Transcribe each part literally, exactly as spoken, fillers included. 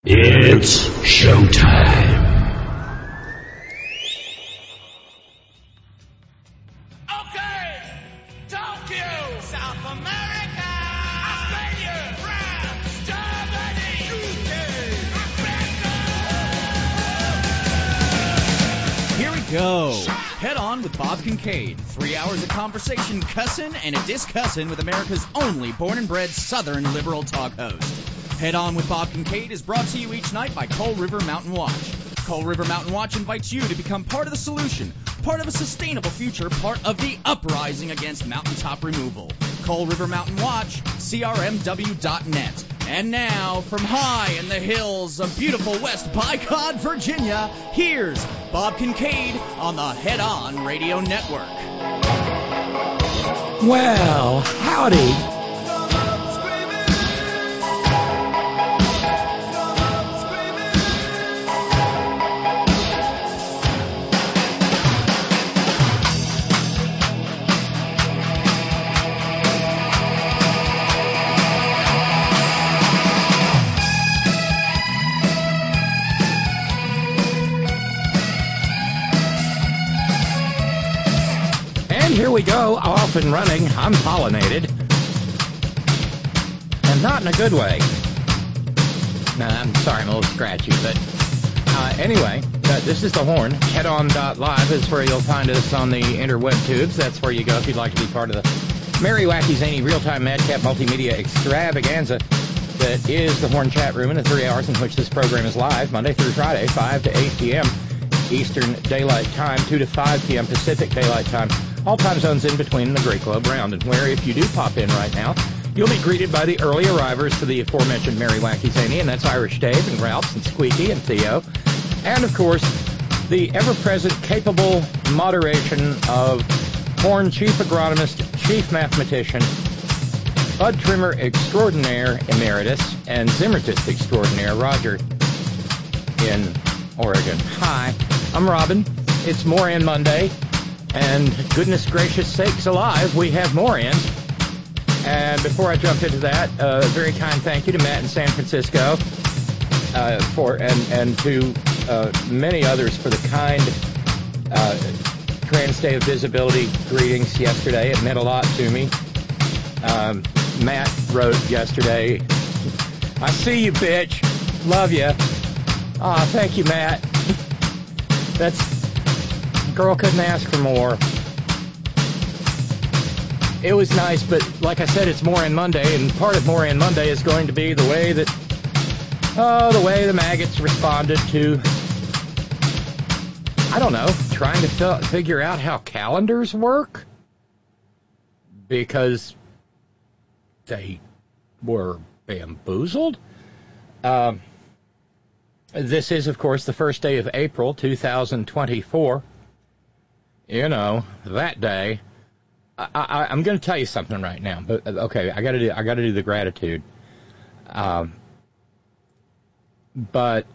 It's showtime. Okay, Tokyo, South America, Australia, France, Germany, U K, America. Here we go. Head on with Bob Kincaid. Three hours of conversation, cussin' and a discussin' with America's only born and bred Southern liberal talk host. Head On with Bob Kincaid is brought to you each night by Coal River Mountain Watch. Coal River Mountain Watch invites you to become part of the solution, part of a sustainable future, part of the uprising against mountaintop removal. Coal River Mountain Watch, C R M W dot net. And now, from high in the hills of beautiful West Bicod, Virginia, here's Bob Kincaid on the Head On Radio Network. Well, howdy. Here we go, off and running. I'm pollinated. And not in a good way. Nah, I'm sorry, I'm a little scratchy, but uh, anyway, uh, this is The Horn. head on dot live is where you'll find us on the interweb tubes. That's where you go if you'd like to be part of the Merry, Wacky, Zany, Real-Time Madcap Multimedia Extravaganza that is The Horn chat room in the three hours in which this program is live, Monday through Friday, five to eight p.m. Eastern Daylight Time, two to five p.m. Pacific Daylight Time. All time zones in between the Great Globe round, and where, if you do pop in right now, you'll be greeted by the early arrivers to the aforementioned Merry, Wacky, Zany, and that's Irish Dave and Ralphs and Squeaky and Theo. And, of course, the ever-present capable moderation of Horn Chief Agronomist, Chief Mathematician, Bud Trimmer Extraordinaire Emeritus, and Zimmertist Extraordinaire, Roger, in Oregon. Hi, I'm Robin. It's Moran Monday. And goodness gracious sakes alive, we have more in. And before I jump into that, a uh, very kind thank you to Matt in San Francisco uh, for and and to uh, many others for the kind uh, Trans Day of Visibility greetings yesterday. It meant a lot to me. Um, Matt wrote yesterday, "I see you, bitch. Love you." Ah, thank you, Matt. That's. Girl couldn't ask for more. It was nice, but like I said, it's Moran Monday, and part of Moran Monday is going to be the way that, oh, the way the maggots responded to, I don't know, trying to f- figure out how calendars work, because they were bamboozled. Um, this is, of course, the first day of April, two thousand twenty-four. You know, that day, I, I, I'm going to tell you something right now. But okay, I got to do I got to do the gratitude. Um, but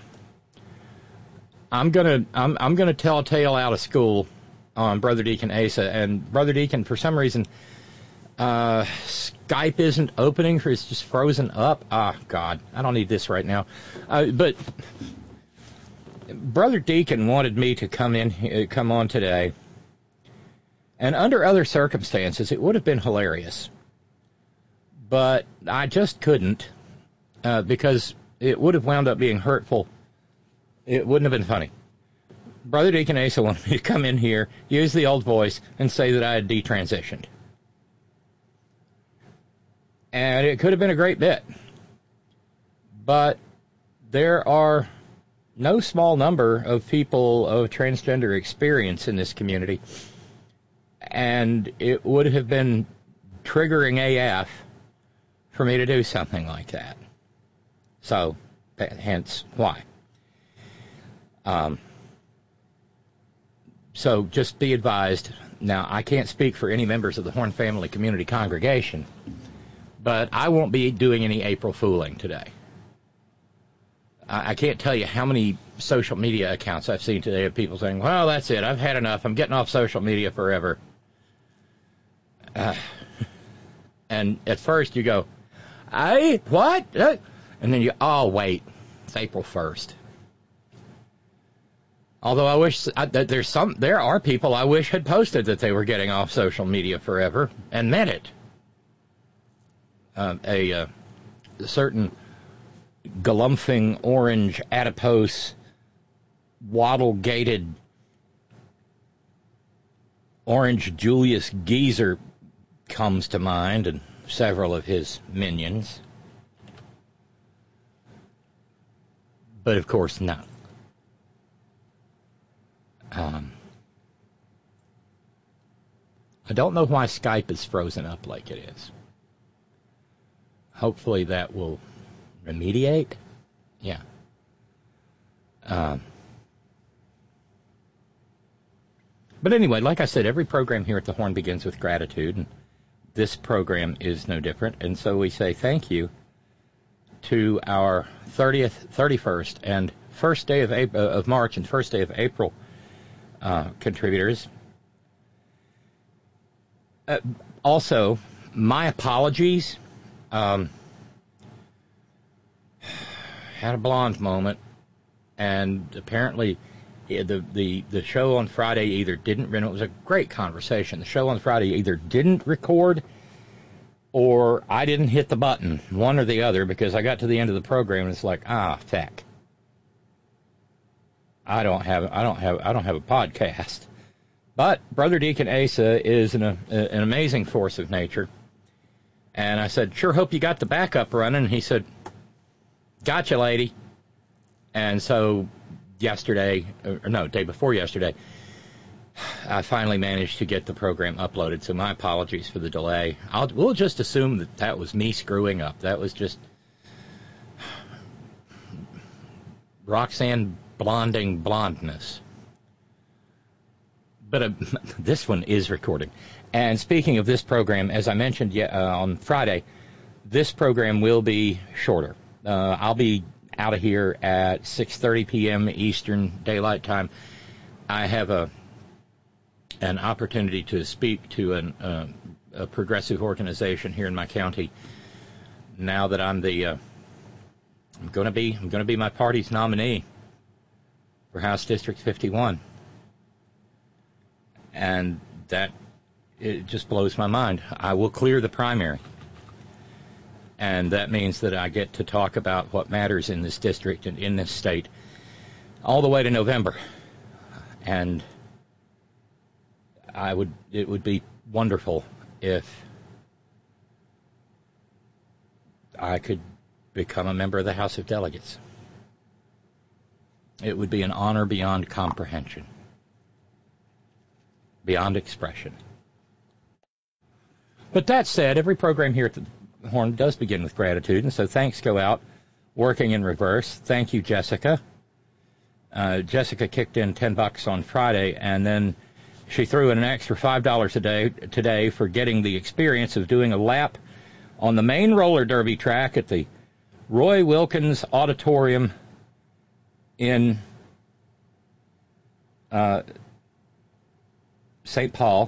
I'm gonna I'm I'm gonna tell a tale out of school on Brother Deacon Asa, and Brother Deacon, for some reason, uh, Skype isn't opening, for it's just frozen up. Ah, God, I don't need this right now. Uh, but. Brother Deacon wanted me to come in, come on today, and under other circumstances, it would have been hilarious. But I just couldn't, uh, because it would have wound up being hurtful. It wouldn't have been funny. Brother Deacon Asa wanted me to come in here, use the old voice, and say that I had detransitioned. And it could have been a great bit. But there are no small number of people of transgender experience in this community, and it would have been triggering A F for me to do something like that. So, hence why. Um, so just be advised. Now, I can't speak for any members of the Horn Family Community Congregation, but I won't be doing any April fooling today. I can't tell you how many social media accounts I've seen today of people saying, well, that's it. I've had enough. I'm getting off social media forever. Uh, and at first you go, I, what? Uh, and then you, oh, wait. It's April first. Although I wish I, that there's some, there are people I wish had posted that they were getting off social media forever and meant it. Uh, a, uh, a certain galumphing, orange, adipose, waddle-gated, orange Julius Geezer comes to mind, and several of his minions. But of course, no. Um, I don't know why Skype is frozen up like it is. Hopefully that will remediate. Yeah. Um, but anyway, like I said, every program here at the Horn begins with gratitude, and this program is no different. And so we say thank you to our thirtieth, thirty-first, and first day of April, of March and first day of April uh, contributors. Uh, also, my apologies. Um, had a blonde moment, and apparently the the the show on Friday either didn't. It was a great conversation. The show on Friday either didn't record, or I didn't hit the button, one or the other, because I got to the end of the program and it's like, ah, feck. I don't have I don't have I don't have a podcast. But Brother Deacon Asa is an a, an amazing force of nature. And I said, sure hope you got the backup running. And he said, gotcha, lady. And so yesterday, or no, day before yesterday, I finally managed to get the program uploaded. So my apologies for the delay. I'll, we'll just assume that that was me screwing up. That was just Roxanne blonding blondness. But uh, this one is recording. And speaking of this program, as I mentioned uh, on Friday, this program will be shorter. Uh, I'll be out of here at six thirty p.m. Eastern Daylight Time. I have a an opportunity to speak to an, uh, a progressive organization here in my county. Now that I'm the uh, I'm going to be I'm going to be my party's nominee for House District fifty-one, and that. It just blows my mind. I will clear the primary. And that means that I get to talk about what matters in this district and in this state all the way to November. And I would it would be wonderful if I could become a member of the House of Delegates. It would be an honor beyond comprehension, beyond expression. But that said, every program here at the Horn does begin with gratitude, and so thanks go out, working in reverse. Thank you, Jessica. Uh, Jessica kicked in ten bucks on Friday, and then she threw in an extra five dollars a day today for getting the experience of doing a lap on the main roller derby track at the Roy Wilkins Auditorium in uh, Saint Paul.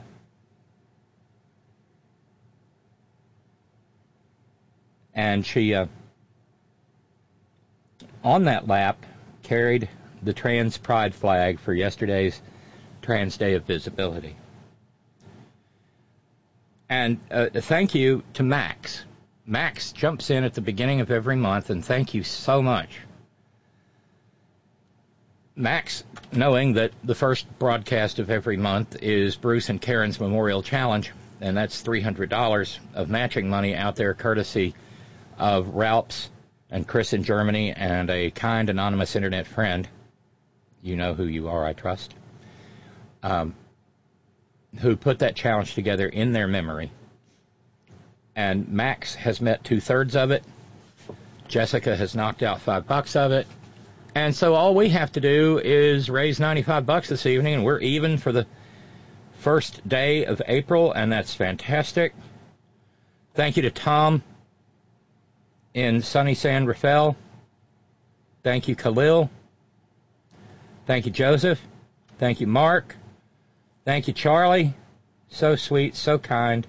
And she, uh, on that lap, carried the trans pride flag for yesterday's Trans Day of Visibility. And uh, thank you to Max. Max jumps in at the beginning of every month, and thank you so much. Max, knowing that the first broadcast of every month is Bruce and Karen's Memorial Challenge, and that's three hundred dollars of matching money out there courtesy of Ralphs and Chris in Germany and a kind anonymous internet friend, you know who you are, I trust, um, who put that challenge together in their memory. And Max has met two-thirds of it. Jessica has knocked out five bucks of it. And so all we have to do is raise ninety-five bucks this evening, and we're even for the first day of April, and that's fantastic. Thank you to Tom in sunny San Rafael. Thank you, Khalil. Thank you, Joseph. Thank you, Mark. Thank you, Charlie. So sweet, so kind.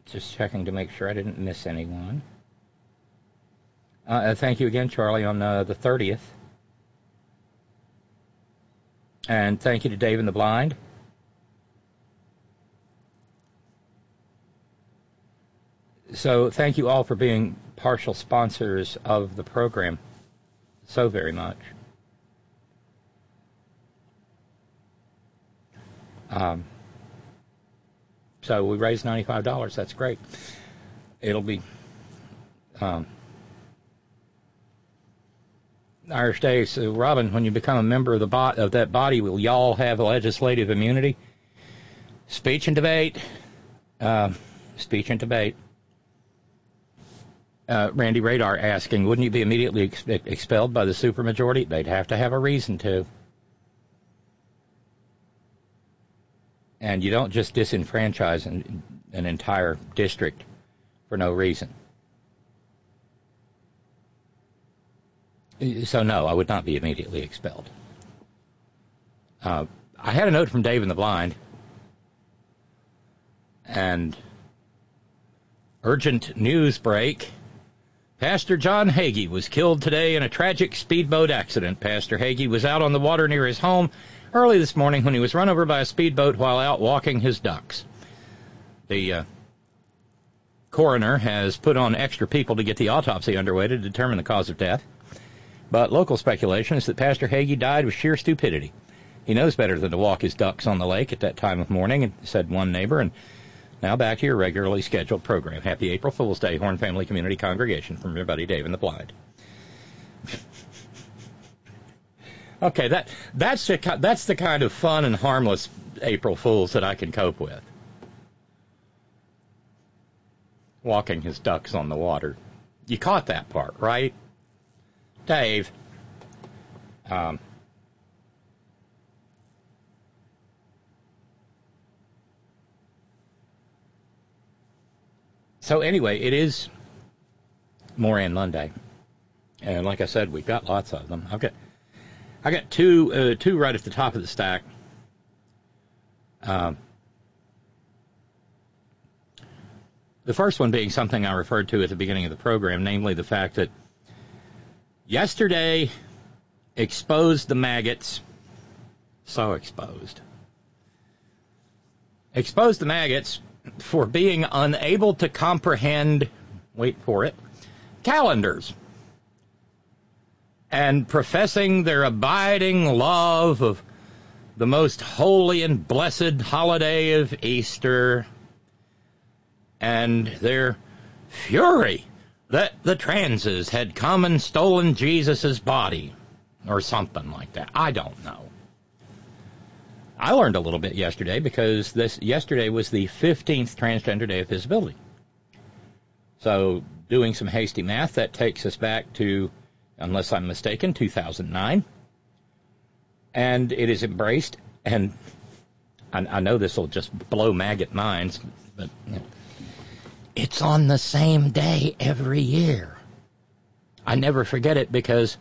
Just checking to make sure I didn't miss anyone. Uh, thank you again, Charlie, on uh, the thirtieth. And thank you to Dave and the Blind. So thank you all for being partial sponsors of the program so very much. Um, so we raised ninety-five dollars. That's great. It'll be um, Irish Day. So, Robin, when you become a member of the bo- of that body, will y'all have legislative immunity? Speech and debate. Uh, speech and debate. Uh, Randy Radar asking, wouldn't you be immediately ex- expelled by the supermajority? They'd have to have a reason to. And you don't just disenfranchise an, an entire district for no reason. So, no, I would not be immediately expelled. Uh, I had a note from Dave and the Blind. And urgent news break. Pastor John Hagee was killed today in a tragic speedboat accident. Pastor Hagee was out on the water near his home early this morning when he was run over by a speedboat while out walking his ducks. The uh, coroner has put on extra people to get the autopsy underway to determine the cause of death. But local speculation is that Pastor Hagee died with sheer stupidity. He knows better than to walk his ducks on the lake at that time of morning, said one neighbor. And now back to your regularly scheduled program. Happy April Fool's Day, Horn Family Community Congregation, from your buddy Dave and the Blind. Okay, that that's the, that's the kind of fun and harmless April Fools that I can cope with. Walking his ducks on the water. You caught that part, right? Dave. Um... So anyway, it is Moran Monday, and like I said, we've got lots of them. I've got, I got two, uh, two right at the top of the stack. Um, the first one being something I referred to at the beginning of the program, namely the fact that yesterday exposed the maggots, so exposed, exposed the maggots. For being unable to comprehend, wait for it, calendars, and professing their abiding love of the most holy and blessed holiday of Easter, and their fury that the transes had come and stolen Jesus' body, or something like that. I don't know. I learned a little bit yesterday because this yesterday was the fifteenth Transgender Day of Visibility. So doing some hasty math, that takes us back to, unless I'm mistaken, two thousand nine. And it is embraced, and I, I know this will just blow maggot minds, but you know, it's on the same day every year. I never forget it because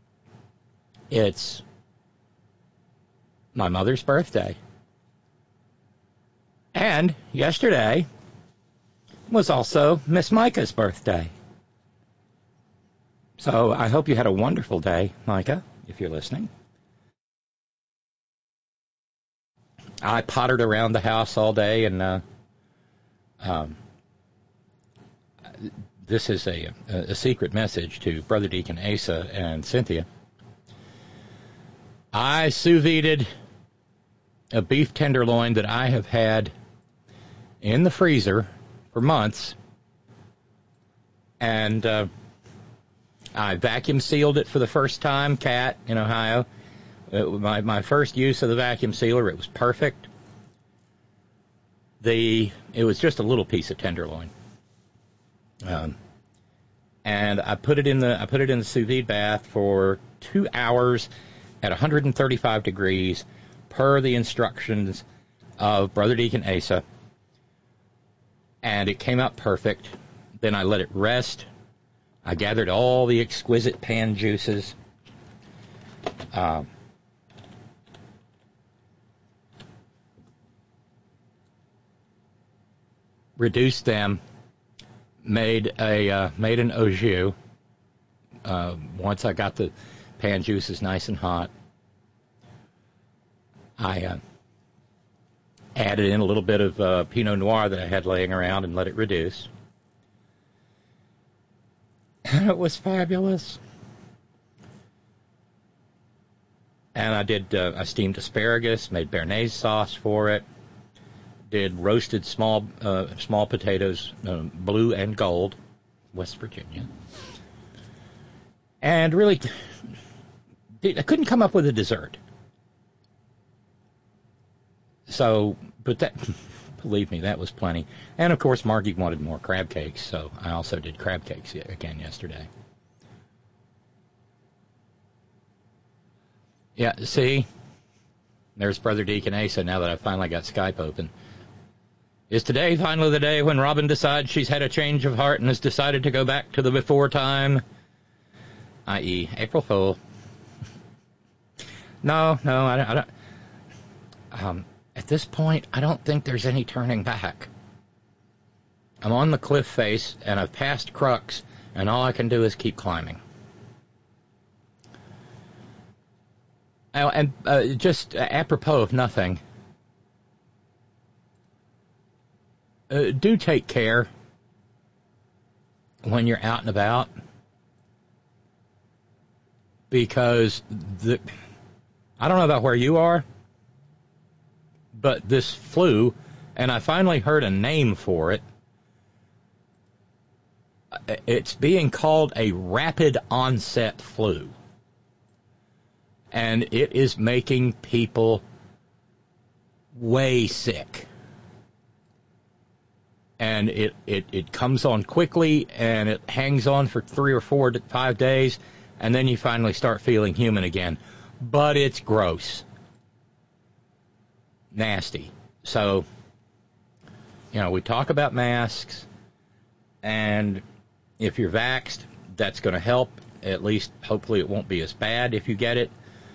it's my mother's birthday. And yesterday was also Miss Micah's birthday. So I hope you had a wonderful day, Micah, if you're listening. I pottered around the house all day, and uh, um, this is a, a secret message to Brother Deacon Asa and Cynthia. I sous vide'd a beef tenderloin that I have had in the freezer for months, and uh, I vacuum sealed it for the first time, Cat, in Ohio. It was my, my first use of the vacuum sealer. It was perfect. The it was just a little piece of tenderloin, um, and I put it in the I put it in the sous vide bath for two hours at one hundred thirty-five degrees, per the instructions of Brother Deacon Asa, and it came out perfect. Then I let it rest. I gathered all the exquisite pan juices. Uh, reduced them, made a uh, made an au jus. Uh, once I got the pan juices nice and hot, I uh, added in a little bit of uh, Pinot Noir that I had laying around and let it reduce. And it was fabulous. And I did, uh, I steamed asparagus, made béarnaise sauce for it, did roasted small uh, small potatoes, uh, blue and gold, West Virginia. And really, I couldn't come up with a dessert. So, but that, believe me, that was plenty. And, of course, Margie wanted more crab cakes, so I also did crab cakes again yesterday. Yeah, see, there's Brother Deacon Asa now that I finally got Skype open. Is today finally the day when Robin decides she's had a change of heart and has decided to go back to the before time, that is. April Fool? No, no, I don't. I don't um, at this point, I don't think there's any turning back. I'm on the cliff face, and I've passed Crux, and all I can do is keep climbing. Oh, and uh, just uh, apropos of nothing, uh, do take care when you're out and about, because the I don't know about where you are, but this flu, and I finally heard a name for it, it's being called a rapid onset flu. And it is making people way sick. And it, it, it comes on quickly, and it hangs on for three or four to five days, and then you finally start feeling human again. But it's gross. Nasty. So, you know, we talk about masks, and if you're vaxxed, that's going to help. At least, hopefully, it won't be as bad if you get it.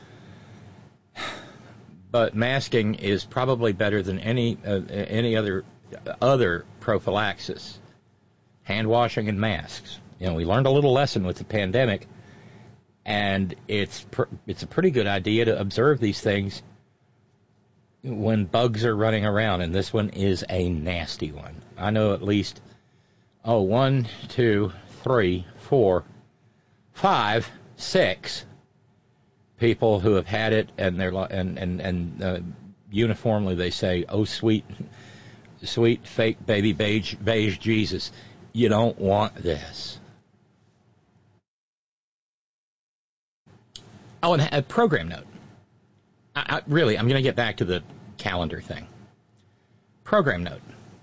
But masking is probably better than any uh, any other other prophylaxis. Hand washing and masks. You know, we learned a little lesson with the pandemic, and it's pr- it's a pretty good idea to observe these things when bugs are running around, and this one is a nasty one. I know at least oh one, two, three, four, five, six. People who have had it, and they're and and and uh, uniformly they say, "Oh, sweet, sweet fake baby beige, beige Jesus, you don't want this." Oh, and a program note. I, I, really, I'm going to get back to the calendar thing. Program note.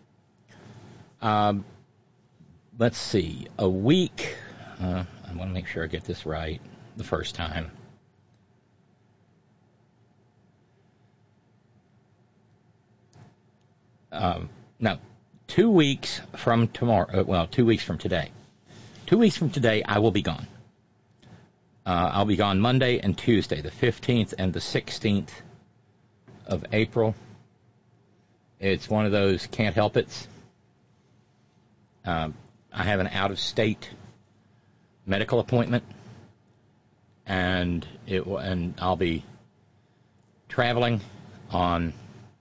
Um, let's see, a week. Uh, I want to make sure I get this right the first time. Um, no, two weeks from tomorrow, well, two weeks from today. Two weeks from today, I will be gone. Uh, I'll be gone Monday and Tuesday, the fifteenth and the sixteenth of April. It's one of those can't help it. Um, I have an out-of-state medical appointment, and it and I'll be traveling on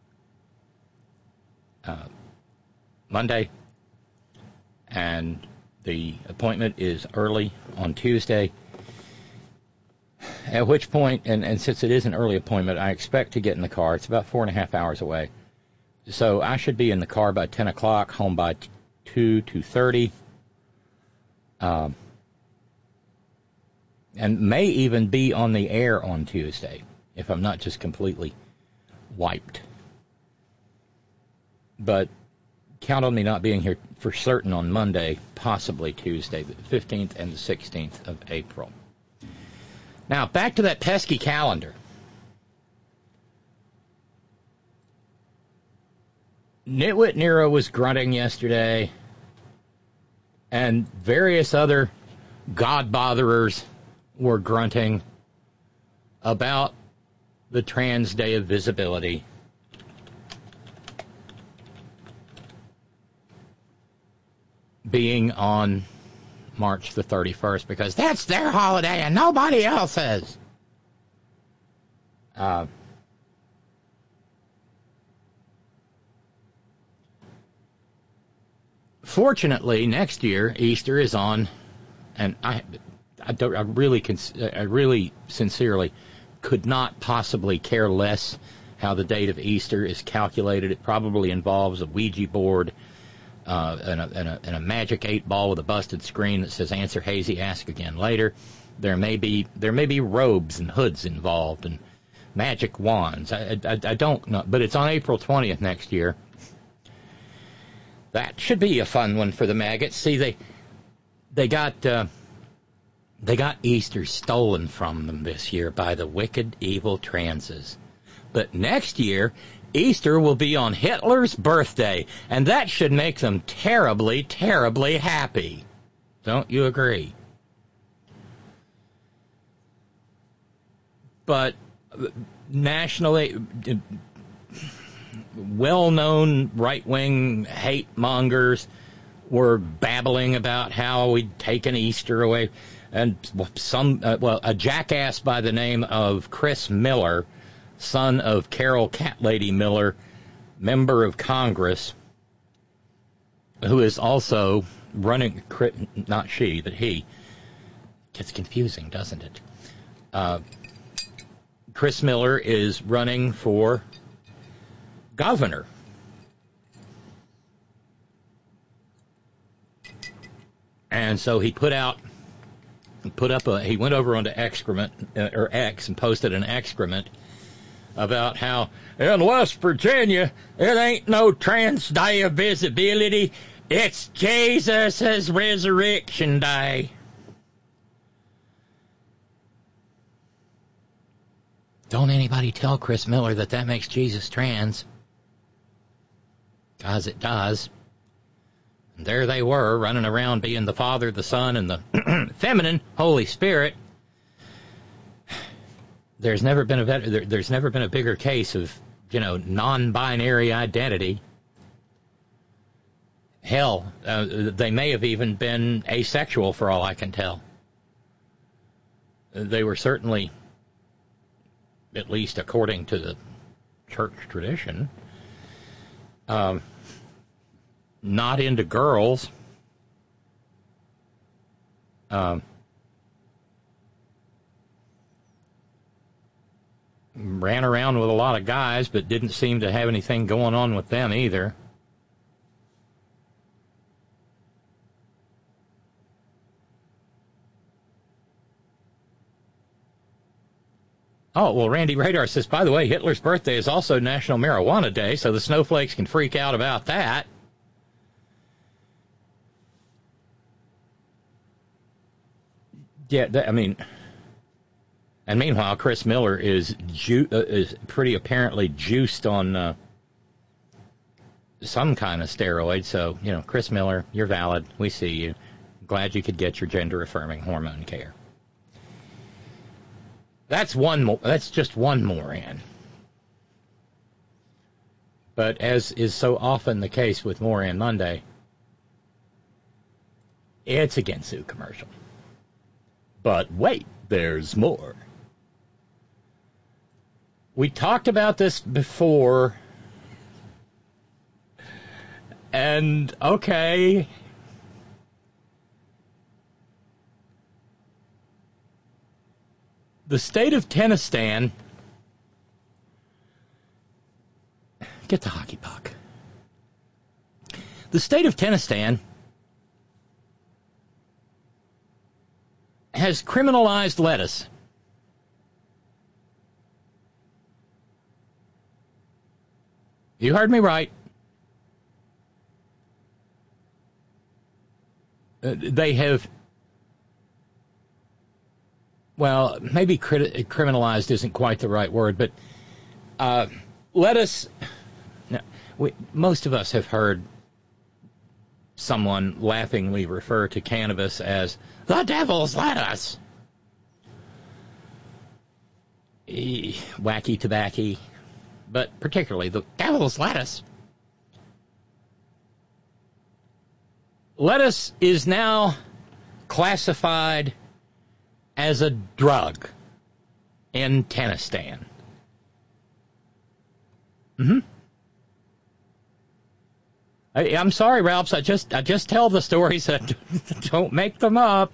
Uh, Monday, and the appointment is early on Tuesday, at which point, and, and since it is an early appointment, I expect to get in the car. It's about four and a half hours away, so I should be in the car by ten o'clock, home by two, two thirty, um, and may even be on the air on Tuesday, if I'm not just completely wiped. But count on me not being here for certain on Monday, possibly Tuesday, the fifteenth and the sixteenth of April. Now, back to that pesky calendar. Nitwit Nero was grunting yesterday, and various other God-botherers were grunting about the Trans Day of Visibility. being on March the thirty-first because that's their holiday and nobody else's. Uh, fortunately, next year Easter is on, and I, I, don't, I really, I really, sincerely, could not possibly care less how the date of Easter is calculated. It probably involves a Ouija board uh, and, a, and, a, and a magic eight ball with a busted screen that says "Answer hazy, ask again later." There may be there may be robes and hoods involved and magic wands. I, I, I don't know, but it's on April twentieth next year. That should be a fun one for the maggots. See, they they got uh, they got Easter stolen from them this year by the wicked, evil transes. But next year, Easter will be on Hitler's birthday, and that should make them terribly, terribly happy. Don't you agree? But nationally, well-known right-wing hate mongers were babbling about how we'd taken Easter away, and some uh, well, a jackass by the name of Chris Miller, son of Carol Catlady Miller, member of Congress, who is also running, not she, but he. Gets confusing, doesn't it? Uh, Chris Miller is running for governor. And so he put out, put up a, he went over onto excrement, uh, or X, and posted an excrement about how in West Virginia it ain't no trans day of visibility, it's Jesus' resurrection day. Don't anybody tell Chris Miller that that makes Jesus trans, because it does. And there they were, running around being the Father, the Son, and the feminine Holy Spirit. There's never been a better, there, there's never been a bigger case of, you know, non-binary identity. Hell, uh, they may have even been asexual for all I can tell. They were certainly, at least according to the church tradition, um, not into girls. Um, ran around with a lot of guys, but didn't seem to have anything going on with them either. Oh, well, Randy Radar says, by the way, Hitler's birthday is also National Marijuana Day, so the snowflakes can freak out about that. Yeah, I mean, and meanwhile, Chris Miller is ju- uh, is pretty apparently juiced on uh, some kind of steroid. So, you know, Chris Miller, you're valid. We see you. Glad you could get your gender-affirming hormone care. That's one. Mo- that's just one Moran. But as is so often the case with Moran Monday, it's a Ginsu commercial. But wait, there's more. We talked about this before, and okay, the state of Tennessee, get the hockey puck. The state of Tennessee has criminalized lettuce. You heard me right. Uh, they have, well, maybe crit- criminalized isn't quite the right word, but uh, lettuce, no, we, most of us have heard someone laughingly refer to cannabis as the devil's lettuce. E- wacky tobacco, but particularly the devil's lettuce. lettuce is now classified as a drug in Tennessee. Mm-hmm. I, I'm sorry, Ralphs. I just I just tell the stories. That don't make them up.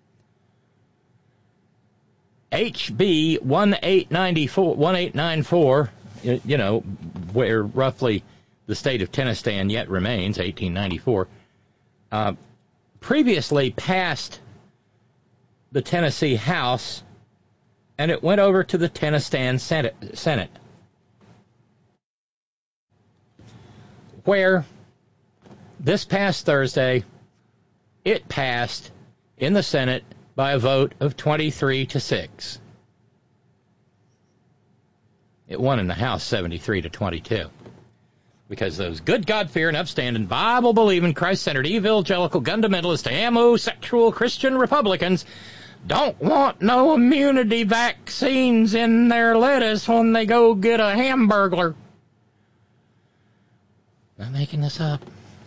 H B eighteen ninety-four, you know, where roughly the state of Tennessee yet remains, eighteen ninety-four, uh, previously passed the Tennessee House, and it went over to the Tennessee Senate, Senate, where this past Thursday it passed in the Senate by a vote of twenty-three to six. It won in the House seventy-three to twenty-two. Because those good God-fearing, upstanding, Bible-believing, Christ-centered, evangelical, fundamentalist, homosexual Christian Republicans don't want no immunity vaccines in their lettuce when they go get a hamburger. I'm making this up.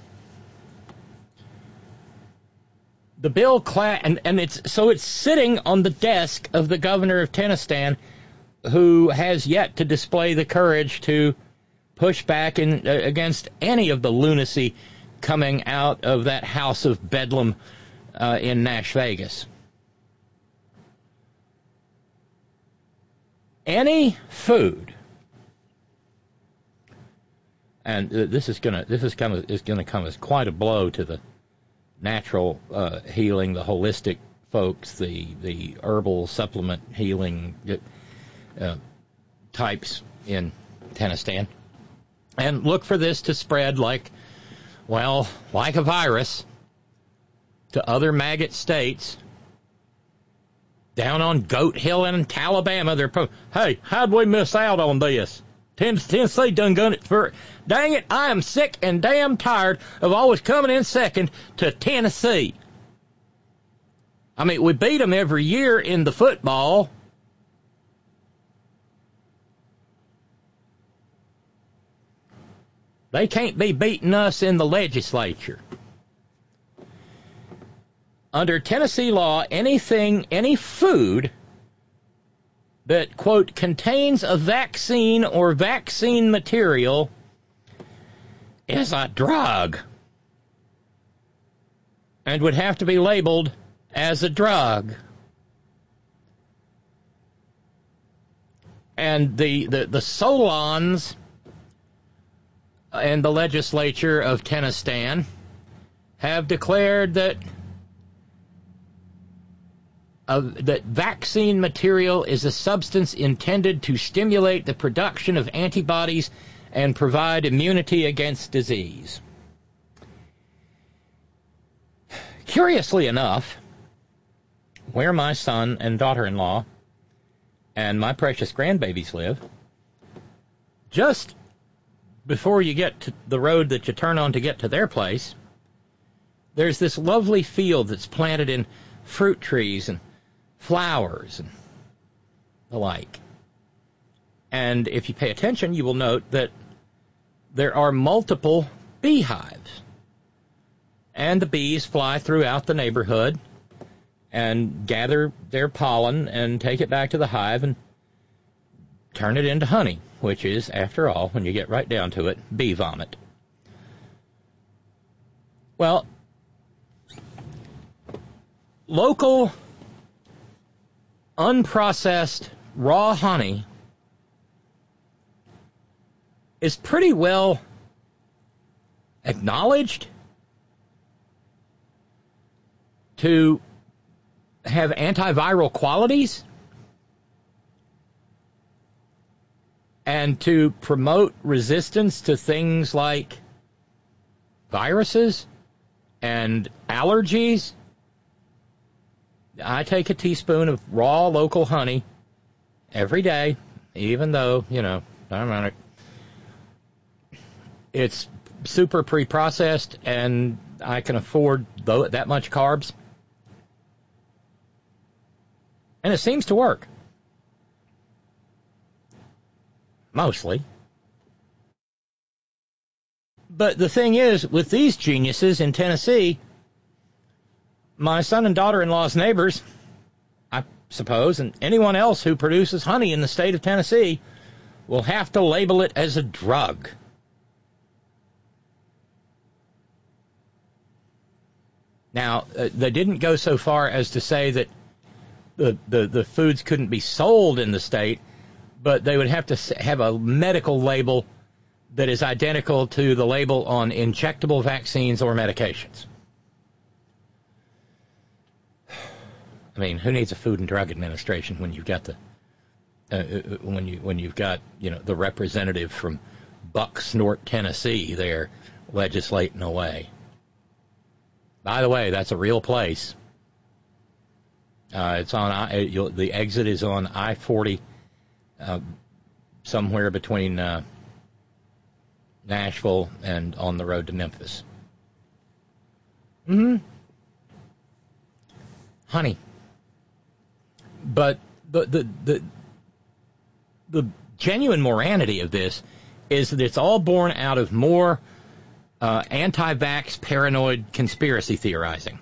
The bill, cla- and, and it's so it's sitting on the desk of the governor of Tennessee, who has yet to display the courage to push back in, uh, against any of the lunacy coming out of that house of bedlam uh, in Nash Vegas. Any food, and uh, this is gonna this is come is gonna come as quite a blow to the natural uh, healing, the holistic folks, the the herbal supplement healing uh, types in Tennessee. And look for this to spread like, well, like a virus to other maggot states. Down on Goat Hill in Alabama, they're pro- hey, how'd we miss out on this? Tennessee done done it for... Dang it, I am sick and damn tired of always coming in second to Tennessee. I mean, we beat them every year in the football. They can't be beating us in the legislature. Under Tennessee law, anything, any food that, quote, contains a vaccine or vaccine material is a drug and would have to be labeled as a drug. And the, the, the Solons and the legislature of Tennessee have declared that Uh, that vaccine material is a substance intended to stimulate the production of antibodies and provide immunity against disease. Curiously enough, where my son and daughter-in-law and my precious grandbabies live, just before you get to the road that you turn on to get to their place, there's this lovely field that's planted in fruit trees and flowers and the like. And if you pay attention, you will note that there are multiple beehives. And the bees fly throughout the neighborhood and gather their pollen and take it back to the hive and turn it into honey, which is, after all, when you get right down to it, bee vomit. Well, local unprocessed raw honey is pretty well acknowledged to have antiviral qualities and to promote resistance to things like viruses and allergies. I take a teaspoon of raw local honey every day, even though, you know, I'm on it. It's super pre-processed, and I can afford th- that much carbs. And it seems to work. Mostly. But the thing is, with these geniuses in Tennessee, my son and daughter-in-law's neighbors, I suppose, and anyone else who produces honey in the state of Tennessee will have to label it as a drug. Now, uh, they didn't go so far as to say that the, the, the foods couldn't be sold in the state, but they would have to have a medical label that is identical to the label on injectable vaccines or medications. I mean, who needs a Food and Drug Administration when you've got the uh, when you when you've got you know the representative from Bucksnort, Tennessee, there legislating away? By the way, that's a real place. Uh, it's on it, you'll, the exit is on I forty, uh, somewhere between uh, Nashville and on the road to Memphis. Hmm. Honey. But the the the the genuine morality of this is that it's all born out of more uh, anti-vax, paranoid conspiracy theorizing.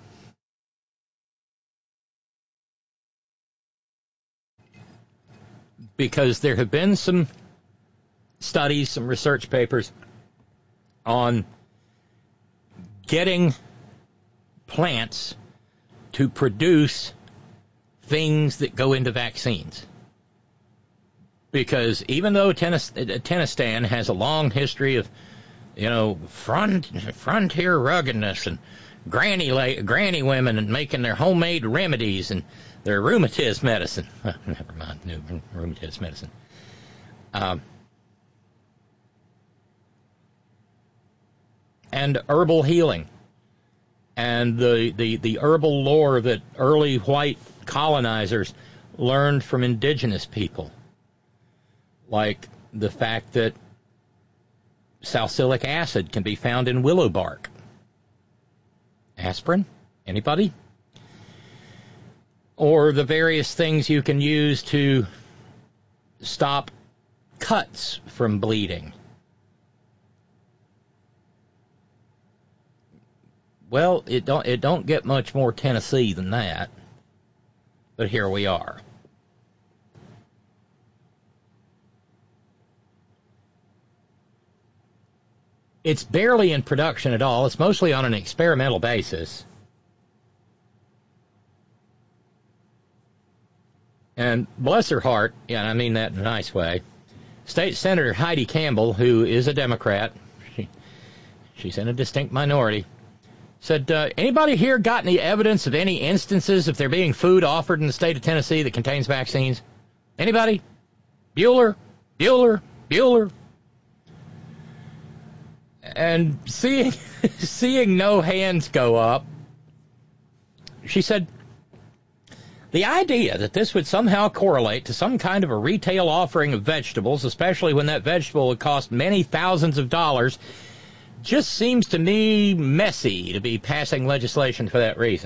Because there have been some studies, some research papers on getting plants to produce things that go into vaccines. Because even though tennis, Tennistan has a long history of, you know, front, frontier ruggedness and granny la- granny women and making their homemade remedies and their rheumatism medicine. Oh, never mind, new rheumatism medicine. Um, and herbal healing. And the, the, the herbal lore that early white colonizers learned from indigenous people. Like the fact that salicylic acid can be found in willow bark. Aspirin? Anybody? Or the various things you can use to stop cuts from bleeding. Well, it don't it don't get much more Tennessee than that. But here we are. It's barely in production at all. It's mostly on an experimental basis. And bless her heart, yeah, I mean that in a nice way, State Senator Heidi Campbell, who is a Democrat, she, she's in a distinct minority, said, uh, anybody here got any evidence of any instances of there being food offered in the state of Tennessee that contains vaccines? Anybody? Bueller? Bueller? Bueller? And seeing, seeing no hands go up, she said, the idea that this would somehow correlate to some kind of a retail offering of vegetables, especially when that vegetable would cost many thousands of dollars, just seems to me messy to be passing legislation for that reason.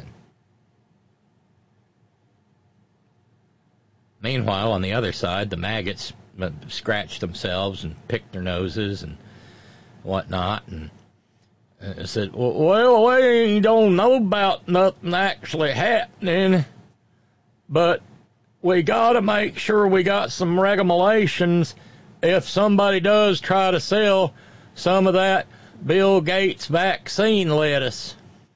Meanwhile, on the other side, the maggots scratched themselves and picked their noses and whatnot, and uh, said, well, we don't know about nothing actually happening, but we got to make sure we got some regulations if somebody does try to sell some of that Bill Gates vaccine lettuce.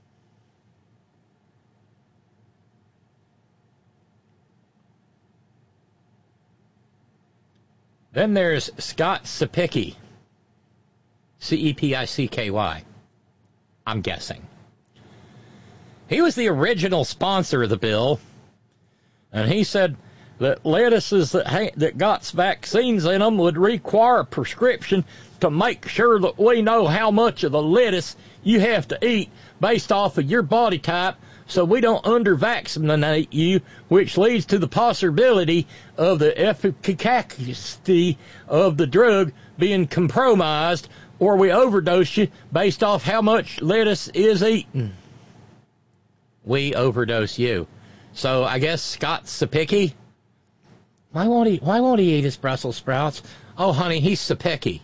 Then there's Scott Cepicki, C E P I C K Y, I'm guessing. He was the original sponsor of the bill, and he said that lettuces that, ha- that got vaccines in them would require a prescription to make sure that we know how much of the lettuce you have to eat based off of your body type, so we don't under-vaccinate you, which leads to the possibility of the efficacy of the drug being compromised, or we overdose you based off how much lettuce is eaten. We overdose you. So I guess Scott Cepicki, why won't he? Why won't he eat his Brussels sprouts? Oh, honey, he's Cepicki.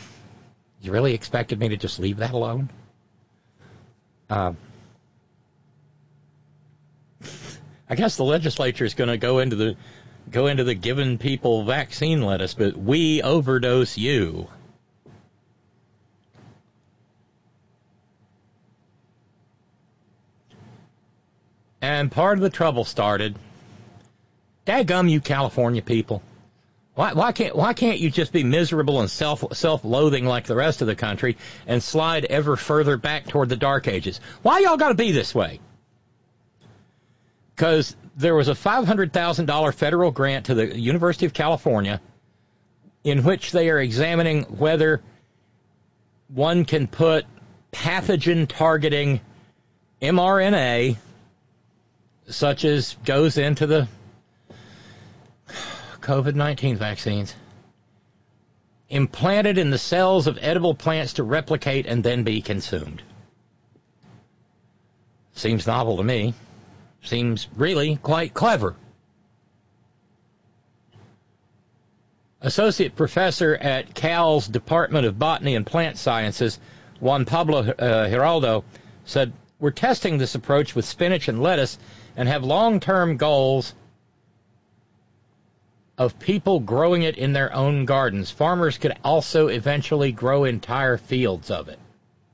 You really expected me to just leave that alone? Uh, I guess the legislature is going to go into the go into the giving people vaccine lettuce, but we overdose you. And part of the trouble started. Daggum, you California people. Why, why can't why can't you just be miserable and self self-loathing like the rest of the country and slide ever further back toward the dark ages? Why y'all got to be this way? Because there was a five hundred thousand dollars federal grant to the University of California in which they are examining whether one can put pathogen-targeting mRNA, such as goes into the COVID nineteen vaccines, implanted in the cells of edible plants to replicate and then be consumed. Seems novel to me. Seems really quite clever. Associate professor at Cal's Department of Botany and Plant Sciences, Juan Pablo uh, Giraldo, said, "We're testing this approach with spinach and lettuce and have long-term goals of people growing it in their own gardens. Farmers could also eventually grow entire fields of it."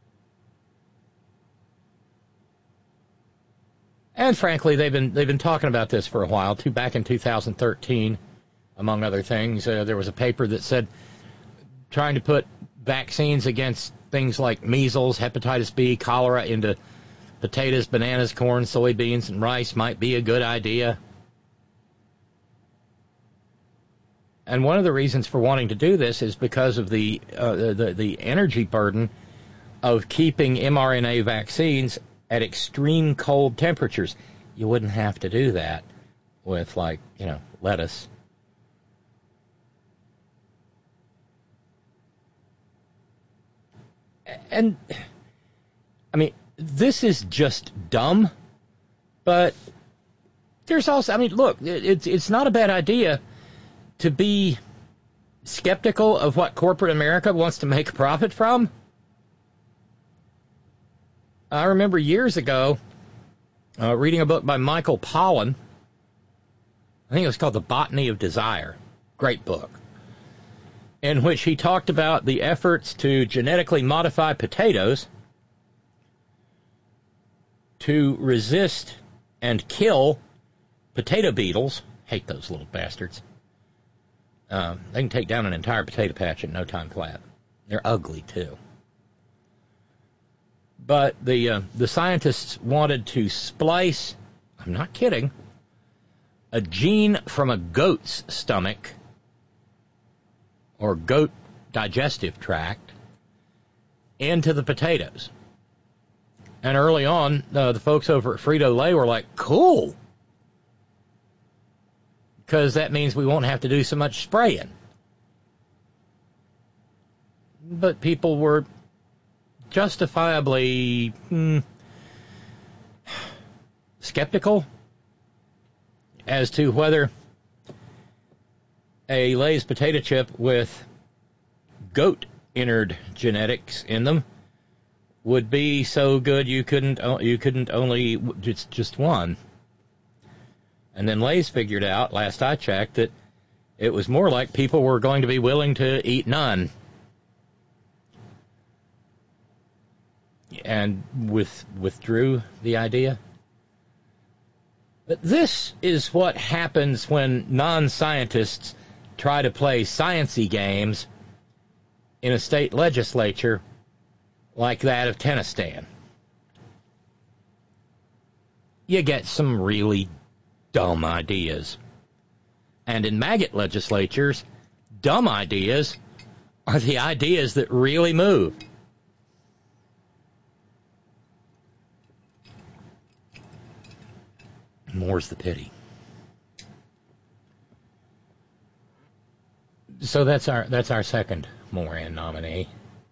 And frankly, they've been they've been talking about this for a while. Too, back in two thousand thirteen, among other things, uh, there was a paper that said trying to put vaccines against things like measles, hepatitis B, cholera into potatoes, bananas, corn, soybeans, and rice might be a good idea. And one of the reasons for wanting to do this is because of the uh, the, the energy burden of keeping mRNA vaccines at extreme cold temperatures. You wouldn't have to do that with, like, you know, lettuce. And, I mean, this is just dumb, but there's also, I mean, look, it's it's not a bad idea to be skeptical of what corporate America wants to make a profit from. I remember years ago uh, reading a book by Michael Pollan. I think it was called The Botany of Desire. Great book. In which he talked about the efforts to genetically modify potatoes to resist and kill potato beetles. Hate those little bastards. Uh, they can take down an entire potato patch in no time flat. They're ugly, too. But the uh, the scientists wanted to splice, I'm not kidding, a gene from a goat's stomach or goat digestive tract into the potatoes. And early on, uh, the folks over at Frito-Lay were like, cool, because that means we won't have to do so much spraying. But people were justifiably hmm, skeptical as to whether a Lay's potato chip with goat-innard genetics in them would be so good you couldn't you couldn't only just just one. And then Lay's figured out, last I checked, that it was more like people were going to be willing to eat none. And with, withdrew the idea. But this is what happens when non-scientists try to play science-y games in a state legislature like that of Tennessee. You get some really dumb ideas. And in maggot legislatures, dumb ideas are the ideas that really move. More's the pity. So that's our that's our second Moran nominee.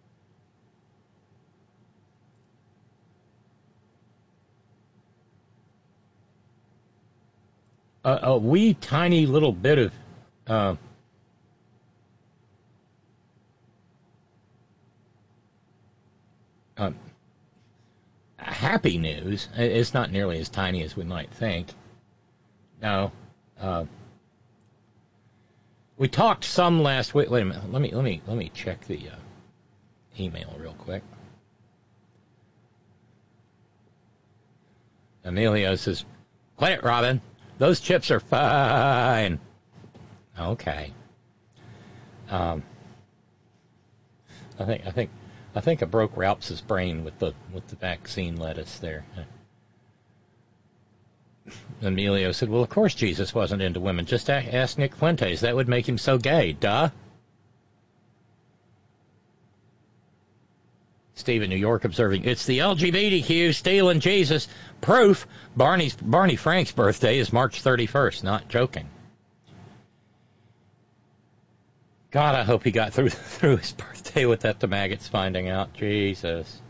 A, a wee tiny little bit of uh, uh, happy news. It's not nearly as tiny as we might think. No. Uh, we talked some last week. Wait a minute. Let me let me let me check the uh, email real quick. Emilio says, "Quit it, Robin. Those chips are fine." Okay. Um, I think I think I think I broke Ralph's brain with the with the vaccine lettuce there. Emilio said, "Well, of course Jesus wasn't into women. Just ask Nick Fuentes. That would make him so gay. Duh." Steve in New York observing, "It's the L G B T Q stealing Jesus. Proof, Barney's Barney Frank's birthday is March thirty-first. Not joking." God, I hope he got through through his birthday without the maggots finding out. Jesus.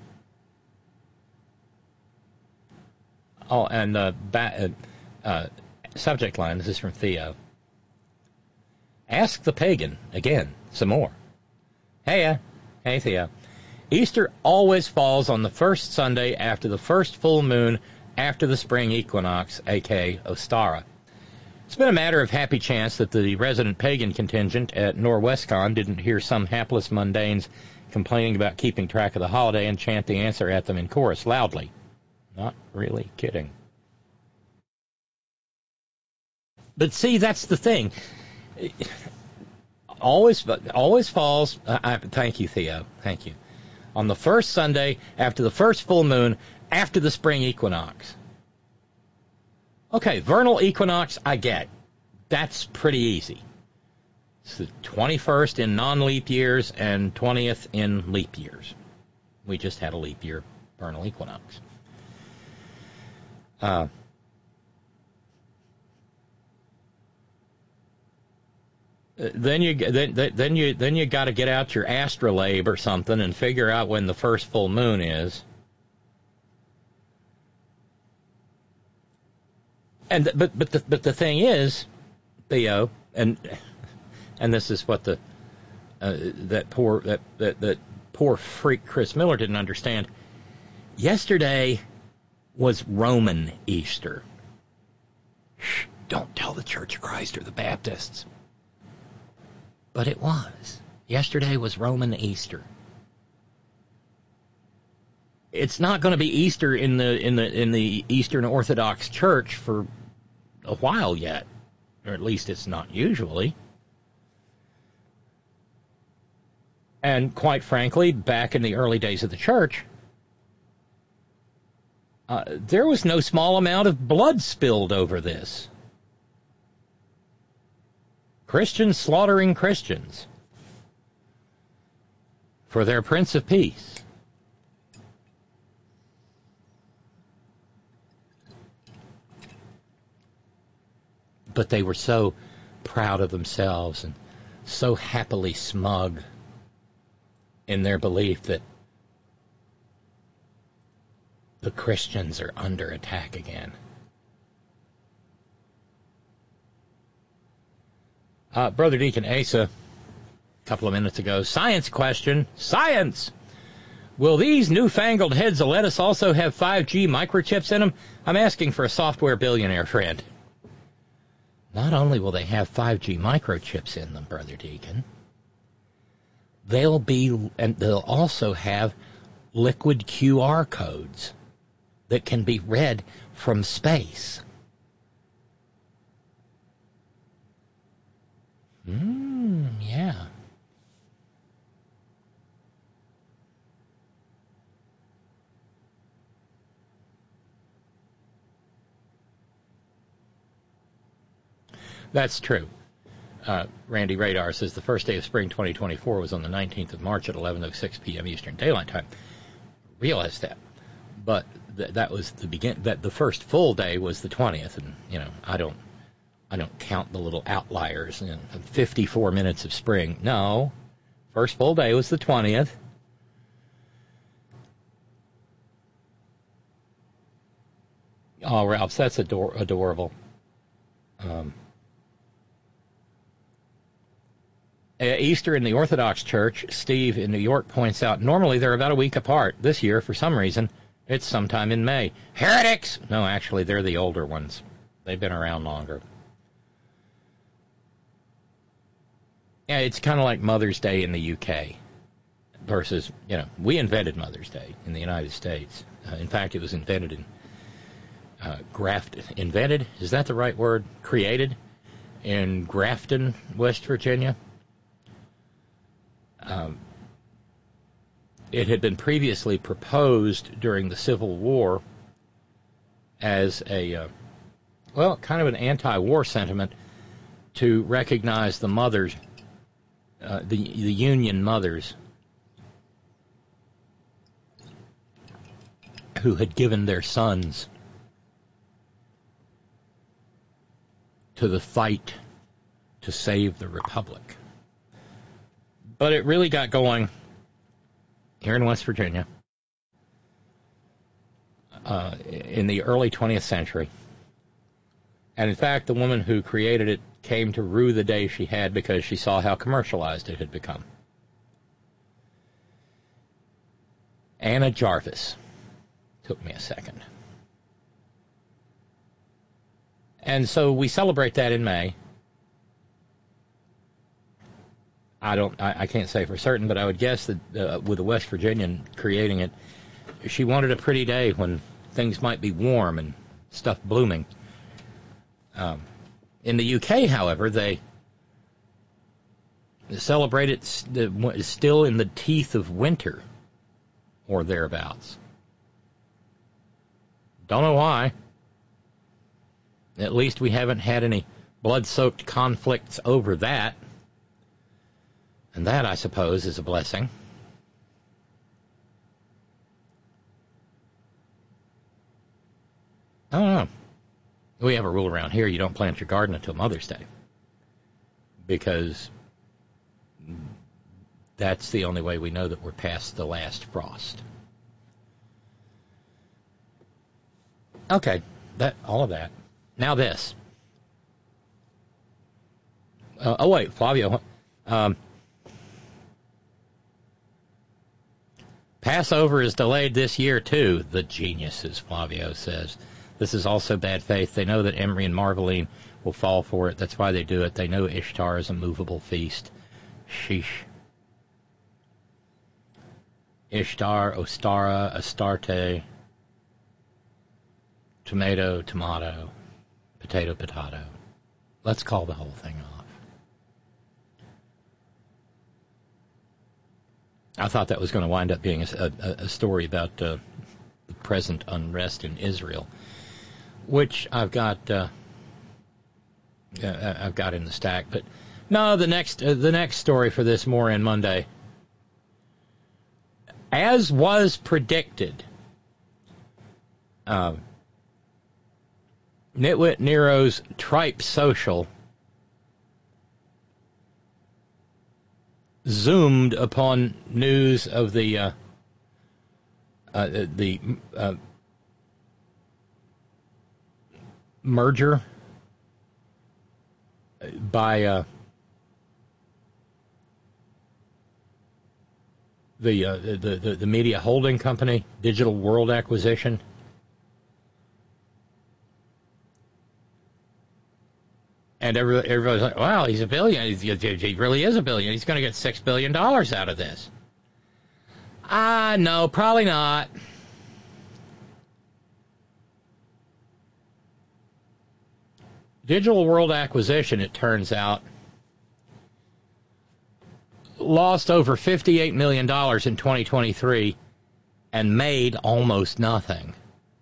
Oh, and uh, ba- uh, uh, subject line, this is from Theo. Ask the pagan, again, some more. Hey, uh, hey, Theo. Easter always falls on the first Sunday after the first full moon after the spring equinox, a k a. Ostara. It's been a matter of happy chance that the resident pagan contingent at NorWestCon didn't hear some hapless mundanes complaining about keeping track of the holiday and chant the answer at them in chorus loudly. Not really kidding. But see, that's the thing. Always, always falls. Uh, I, thank you, Theo. Thank you. On the first Sunday after the first full moon after the spring equinox. Okay, vernal equinox, I get. That's pretty easy. It's the twenty-first in non-leap years and twentieth in leap years. We just had a leap year vernal equinox. Uh, then you then then you then you got to get out your astrolabe or something and figure out when the first full moon is. And but but the but the thing is, Theo, and and this is what the uh, that poor that, that that poor freak Chris Miller didn't understand. Yesterday was Roman Easter. Shh, don't tell the Church of Christ or the Baptists. But it was. Yesterday was Roman Easter. It's not going to be Easter in the in the in the Eastern Orthodox Church for a while yet, or at least it's not usually. And quite frankly, back in the early days of the church, uh, there was no small amount of blood spilled over this. Christians slaughtering Christians for their Prince of Peace. But they were so proud of themselves and so happily smug in their belief that the Christians are under attack again. Uh, Brother Deacon Asa, a couple of minutes ago, science question. Science! Will these newfangled heads of lettuce also have five G microchips in them? I'm asking for a software billionaire friend. Not only will they have five G microchips in them, Brother Deacon, they'll be, and they'll also have liquid Q R codes that can be read from space. Hmm, yeah. That's true. Uh, Randy Radar says the first day of spring twenty twenty-four was on the nineteenth of March at eleven oh six p.m. Eastern Daylight Time. Realize that, but th- that was the begin. That the first full day was the twentieth, and you know I don't, I don't count the little outliers. You know, fifty-four minutes of spring. No, first full day was the twentieth. Oh, Ralph, that's ador- adorable. Um. Easter in the Orthodox Church, Steve in New York points out, normally they're about a week apart. This year, for some reason, it's sometime in May. Heretics! No, actually, they're the older ones. They've been around longer. Yeah, it's kind of like Mother's Day in the U K versus, you know, we invented Mother's Day in the United States. Uh, in fact, it was invented in uh, Grafton. Invented? Is that the right word? Created in Grafton, West Virginia. Um, it had been previously proposed during the Civil War as a, uh, well, kind of an anti-war sentiment to recognize the mothers, uh, the, the Union mothers who had given their sons to the fight to save the Republic. But it really got going here in West Virginia uh, in the early twentieth century. And in fact, the woman who created it came to rue the day she had because she saw how commercialized it had become. Anna Jarvis. Took me a second. And so we celebrate that in May. I don't, I, I can't say for certain, but I would guess that uh, with a West Virginian creating it, she wanted a pretty day when things might be warm and stuff blooming. Um, in the U K, however, they celebrate it st- still in the teeth of winter or thereabouts. Don't know why. At least we haven't had any blood-soaked conflicts over that. And that, I suppose, is a blessing. I don't know. We have a rule around here, you don't plant your garden until Mother's Day. Because that's the only way we know that we're past the last frost. Okay, that all of that. Now this. Uh, oh, wait, Flavio. Um, Passover is delayed this year, too, the geniuses, Flavio says. This is also bad faith. They know that Emery and Marveline will fall for it. That's why they do it. They know Ishtar is a movable feast. Sheesh. Ishtar, Ostara, Astarte, tomato, tomato, potato, potato. Let's call the whole thing off. I thought that was going to wind up being a, a, a story about uh, the present unrest in Israel, which I've got uh, I've got in the stack. But no, the next uh, the next story for this Moran Monday, as was predicted, uh, Nitwit Nero's Tripe Social zoomed upon news of the uh, uh, the uh, merger by uh, the, uh, the the the media holding company, Digital World Acquisition. And everybody, everybody's like, wow, he's a billion. He really is a billion. He's going to get six billion dollars out of this. Ah, uh, no, probably not. Digital World Acquisition, it turns out, lost over fifty-eight million dollars in twenty twenty-three and made almost nothing.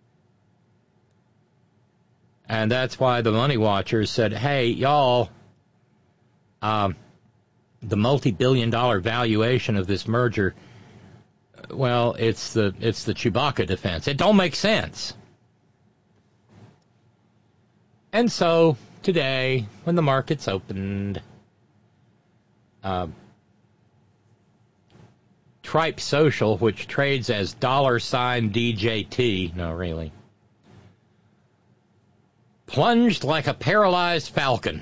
And that's why the Money Watchers said, hey, y'all, um, the multi-billion dollar valuation of this merger, well, it's the it's the Chewbacca defense. It don't make sense. And so today, when the markets opened, uh, Tripe Social, which trades as dollar sign D J T, no, really, plunged like a paralyzed falcon.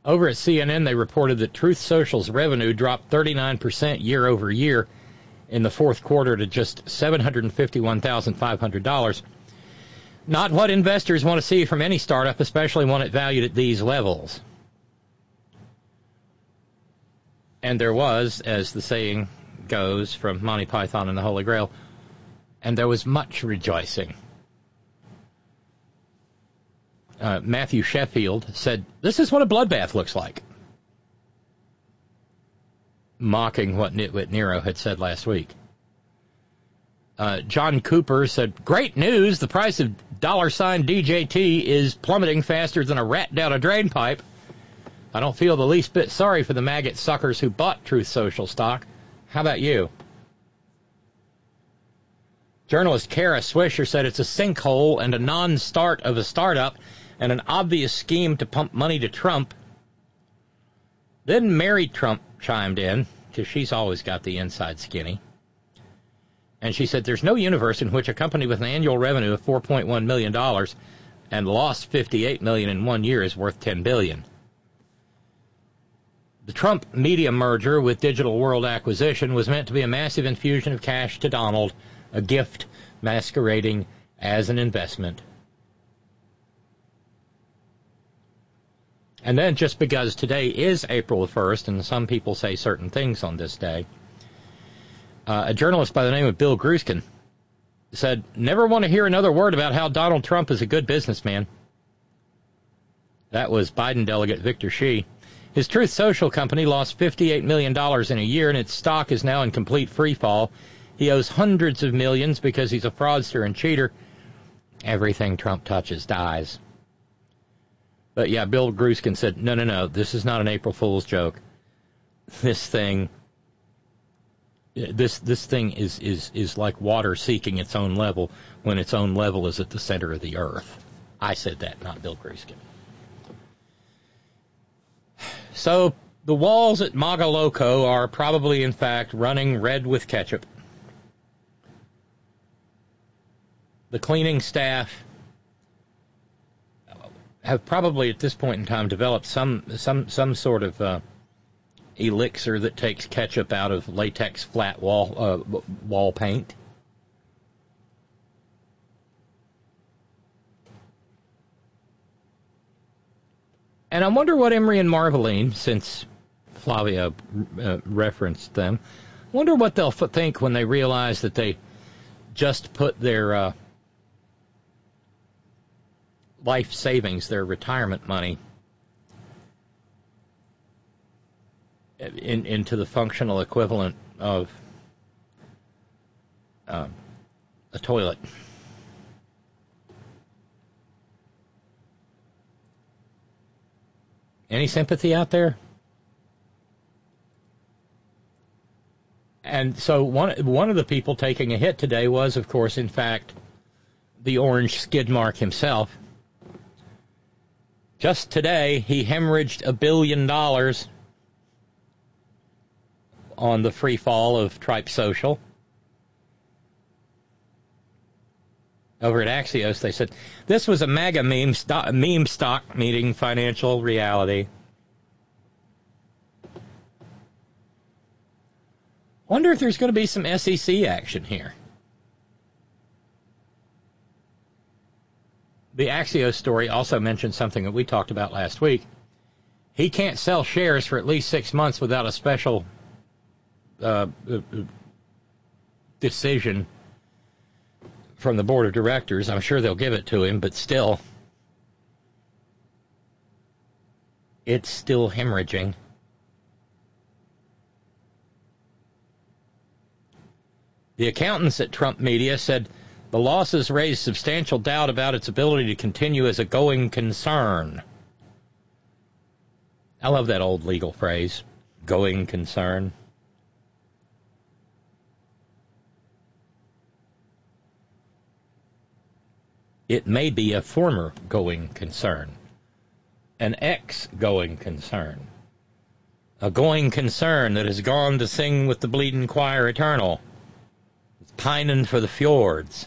Over at C N N, they reported that Truth Social's revenue dropped thirty-nine percent year over year in the fourth quarter to just seven hundred fifty-one thousand five hundred dollars. Not what investors want to see from any startup, especially one it valued at these levels. And there was, as the saying goes from Monty Python and the Holy Grail, and there was much rejoicing. Uh, Matthew Sheffield said, "This is what a bloodbath looks like," mocking what Nitwit Nero had said last week. Uh, John Cooper said, "Great news, the price of dollar sign D J T is plummeting faster than a rat down a drain pipe. I don't feel the least bit sorry for the maggot suckers who bought Truth Social stock. How about you?" Journalist Kara Swisher said it's a sinkhole and a non-start of a startup and an obvious scheme to pump money to Trump. Then Mary Trump chimed in, because she's always got the inside skinny. And she said there's no universe in which a company with an annual revenue of four point one million dollars and lost fifty-eight million dollars in one year is worth ten billion dollars. The Trump media merger with Digital World Acquisition was meant to be a massive infusion of cash to Donald, a gift masquerading as an investment. And then, just because today is April the first, and some people say certain things on this day, uh, a journalist by the name of Bill Gruskin said, "Never want to hear another word about how Donald Trump is a good businessman." That was Biden delegate Victor Shi. His Truth Social company lost fifty-eight million dollars in a year, and its stock is now in complete free fall. He owes hundreds of millions because he's a fraudster and cheater. Everything Trump touches dies. But yeah, Bill Gruskin said, no, no, no, this is not an April Fool's joke. This thing, this this thing is, is, is like water seeking its own level when its own level is at the center of the earth. I said that, not Bill Gruskin. So the walls at Maga Loco are probably, in fact, running red with ketchup. The cleaning staff have probably, at this point in time, developed some some some sort of uh, elixir that takes ketchup out of latex flat wall uh, wall paint. And I wonder what Emery and Marveline, since Flavia uh, referenced them, wonder what they'll f- think when they realize that they just put their uh, life savings, their retirement money, in, into the functional equivalent of uh, a toilet. Any sympathy out there? And so one one of the people taking a hit today was, of course, in fact, the orange skid mark himself. Just today, he hemorrhaged a billion dollars on the free fall of Tripe Social. Over at Axios, they said, this was a MAGA meme, sto- meme stock meeting financial reality. Wonder if there's going to be some S E C action here. The Axios story also mentioned something that we talked about last week. He can't sell shares for at least six months without a special uh, decision from the board of directors. I'm sure they'll give it to him, but still, it's still hemorrhaging. The accountants at Trump Media said the losses raised substantial doubt about its ability to continue as a going concern. I love that old legal phrase, going concern. It may be a former going concern, an ex-going concern, a going concern that has gone to sing with the bleeding choir eternal. It's pining for the fjords.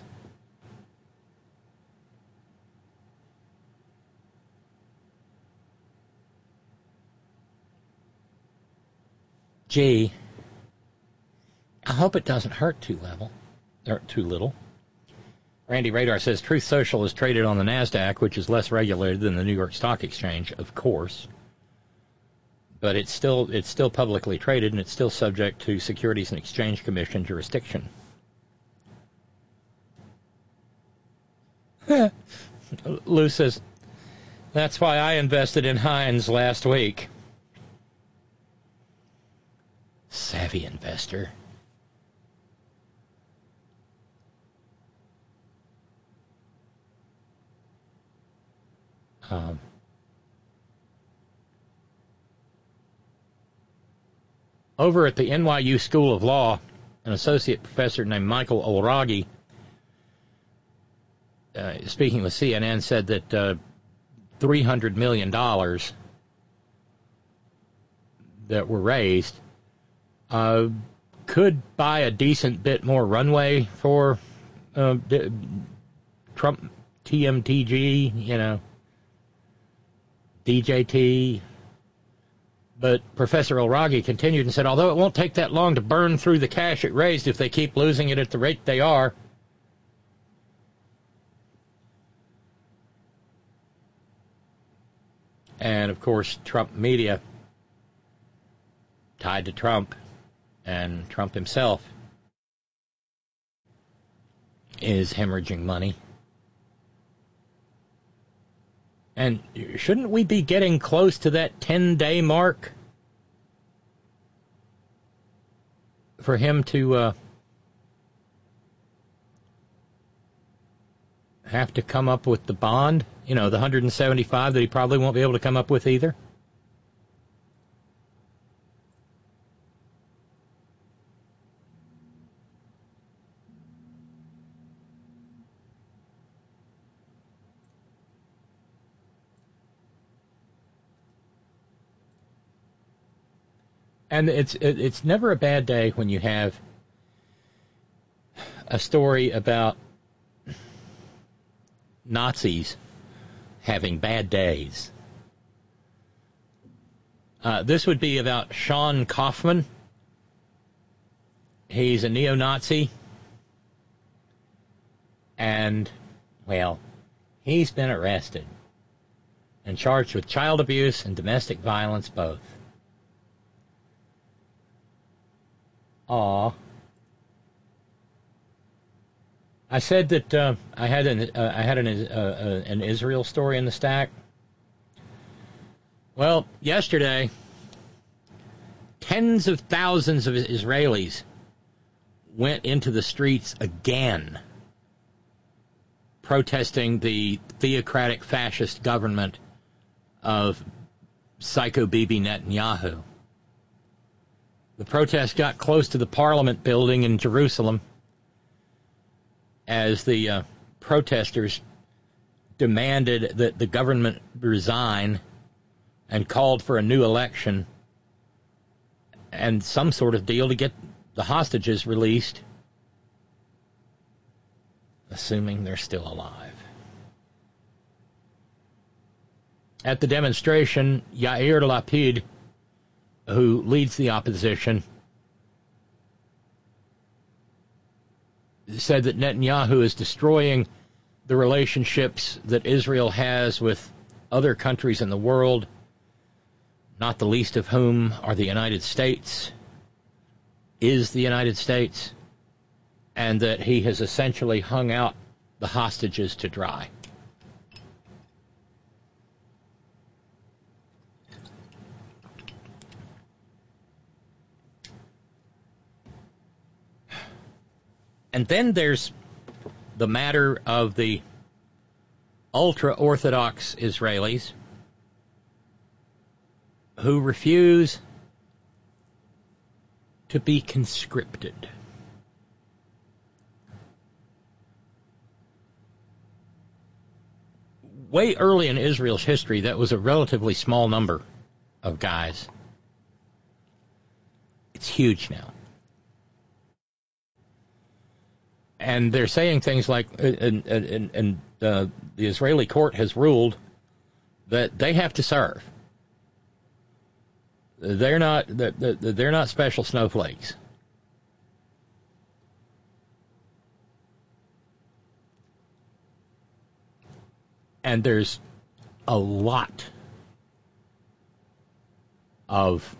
Gee, I hope it doesn't hurt too level, or too little. Randy Radar says Truth Social is traded on the NASDAQ, which is less regulated than the New York Stock Exchange, of course. But it's still it's still publicly traded, and it's still subject to Securities and Exchange Commission jurisdiction. Lou says, that's why I invested in Heinz last week. Savvy investor. Um, over at the N Y U School of Law, an associate professor named Michael Olragi, uh, speaking with C N N, said that uh, three hundred million dollars that were raised uh, could buy a decent bit more runway for uh, d- Trump T M T G, you know, D J T. But Professor Olragi continued and said, although it won't take that long to burn through the cash it raised if they keep losing it at the rate they are, and, of course, Trump media tied to Trump, and Trump himself is hemorrhaging money. And shouldn't we be getting close to that ten-day mark for him to uh, have to come up with the bond? You know, the one hundred seventy-five that he probably won't be able to come up with either? And it's it, it's never a bad day when you have a story about Nazis having bad days. Uh, this would be about Sean Kaufman. He's a neo-Nazi. And, well, he's been arrested and charged with child abuse and domestic violence both. Aw. I said that uh, I had an uh, I had an uh, uh, an Israel story in the stack. Well, yesterday, tens of thousands of Israelis went into the streets again, protesting the theocratic fascist government of Psycho Bibi Netanyahu. The protest got close to the Parliament building in Jerusalem as the uh, protesters demanded that the government resign and called for a new election and some sort of deal to get the hostages released, assuming they're still alive. At the demonstration, Yair Lapid, who leads the opposition, said that Netanyahu is destroying the relationships that Israel has with other countries in the world, not the least of whom are the United States, is the United States, and that he has essentially hung out the hostages to dry. And then there's the matter of the ultra-Orthodox Israelis who refuse to be conscripted. Way early in Israel's history, that was a relatively small number of guys. It's huge now. And they're saying things like, and, and, and uh, the Israeli court has ruled that they have to serve. They're not they're not special snowflakes. And there's a lot of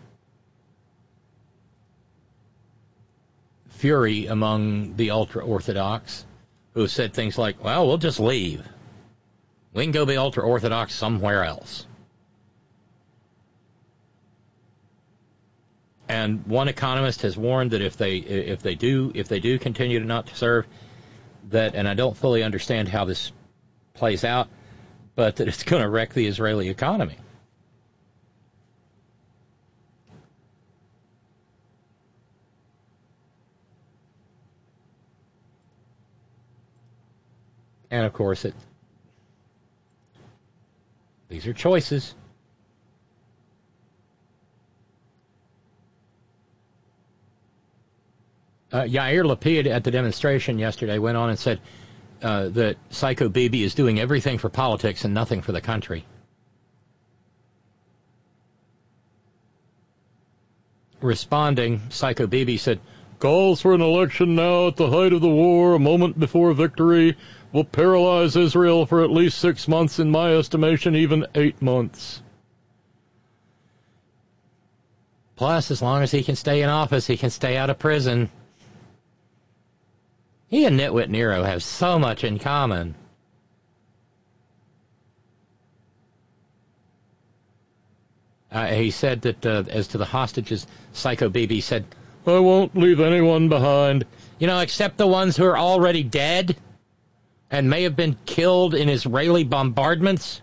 fury among the ultra-Orthodox who said things like, well, we'll just leave. We can go be ultra-Orthodox somewhere else. And one economist has warned that if they if they do if they do continue to not serve, that, and I don't fully understand how this plays out, but that it's going to wreck the Israeli economy. And of course, it these are choices. Uh, Yair Lapid at the demonstration yesterday went on and said uh, that Psycho Bibi is doing everything for politics and nothing for the country. Responding, Psycho Bibi said, calls for an election now at the height of the war, a moment before victory, will paralyze Israel for at least six months, in my estimation, even eight months. Plus, as long as he can stay in office, he can stay out of prison. He and Nitwit Nero have so much in common. Uh, he said that uh, as to the hostages, Psycho Bibi said, I won't leave anyone behind. You know, except the ones who are already dead and may have been killed in Israeli bombardments.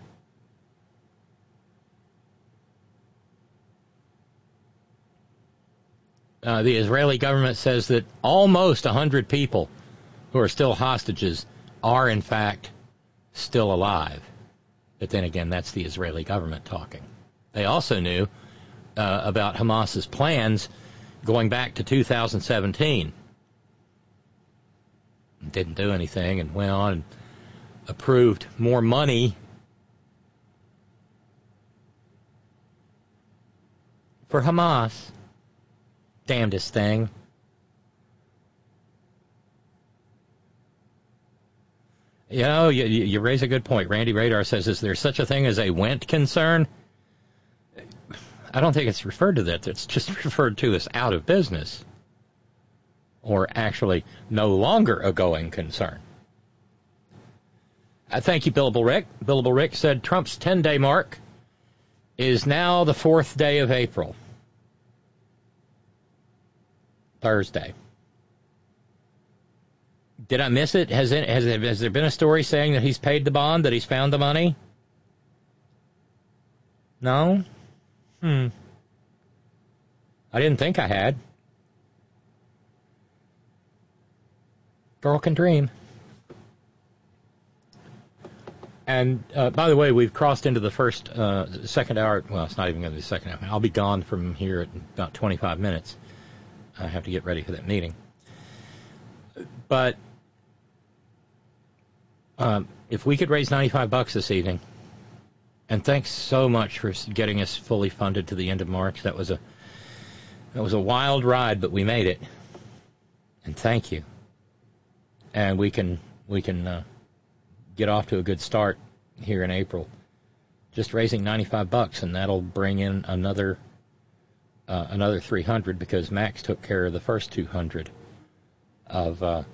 Uh, the Israeli government says that almost one hundred people who are still hostages are, in fact, still alive. But then again, that's the Israeli government talking. They also knew uh, about Hamas's plans going back to two thousand seventeen. Didn't do anything and went on and approved more money for Hamas. Damnedest thing. You know, you, you raise a good point. Randy Radar says, is there such a thing as a went concern? I don't think it's referred to that. It's just referred to as out of business. Or actually no longer a going concern. Uh, thank you, Billable Rick. Billable Rick said Trump's ten-day mark is now the fourth day of April. Thursday. Did I miss it? Has, it? has, it, has there been a story saying that he's paid the bond, that he's found the money? No? Hmm. I didn't think I had. Girl can dream. And, uh, by the way, we've crossed into the first, uh, second hour. Well, it's not even going to be the second hour. I'll be gone from here in about twenty-five minutes. I have to get ready for that meeting. But um, if we could raise ninety-five bucks this evening, and thanks so much for getting us fully funded to the end of March. That was a that was a wild ride, but we made it. And thank you. And we can we can uh, get off to a good start here in April. Just raising ninety-five bucks, and that'll bring in another uh, another three hundred because Max took care of the first two hundred of uh,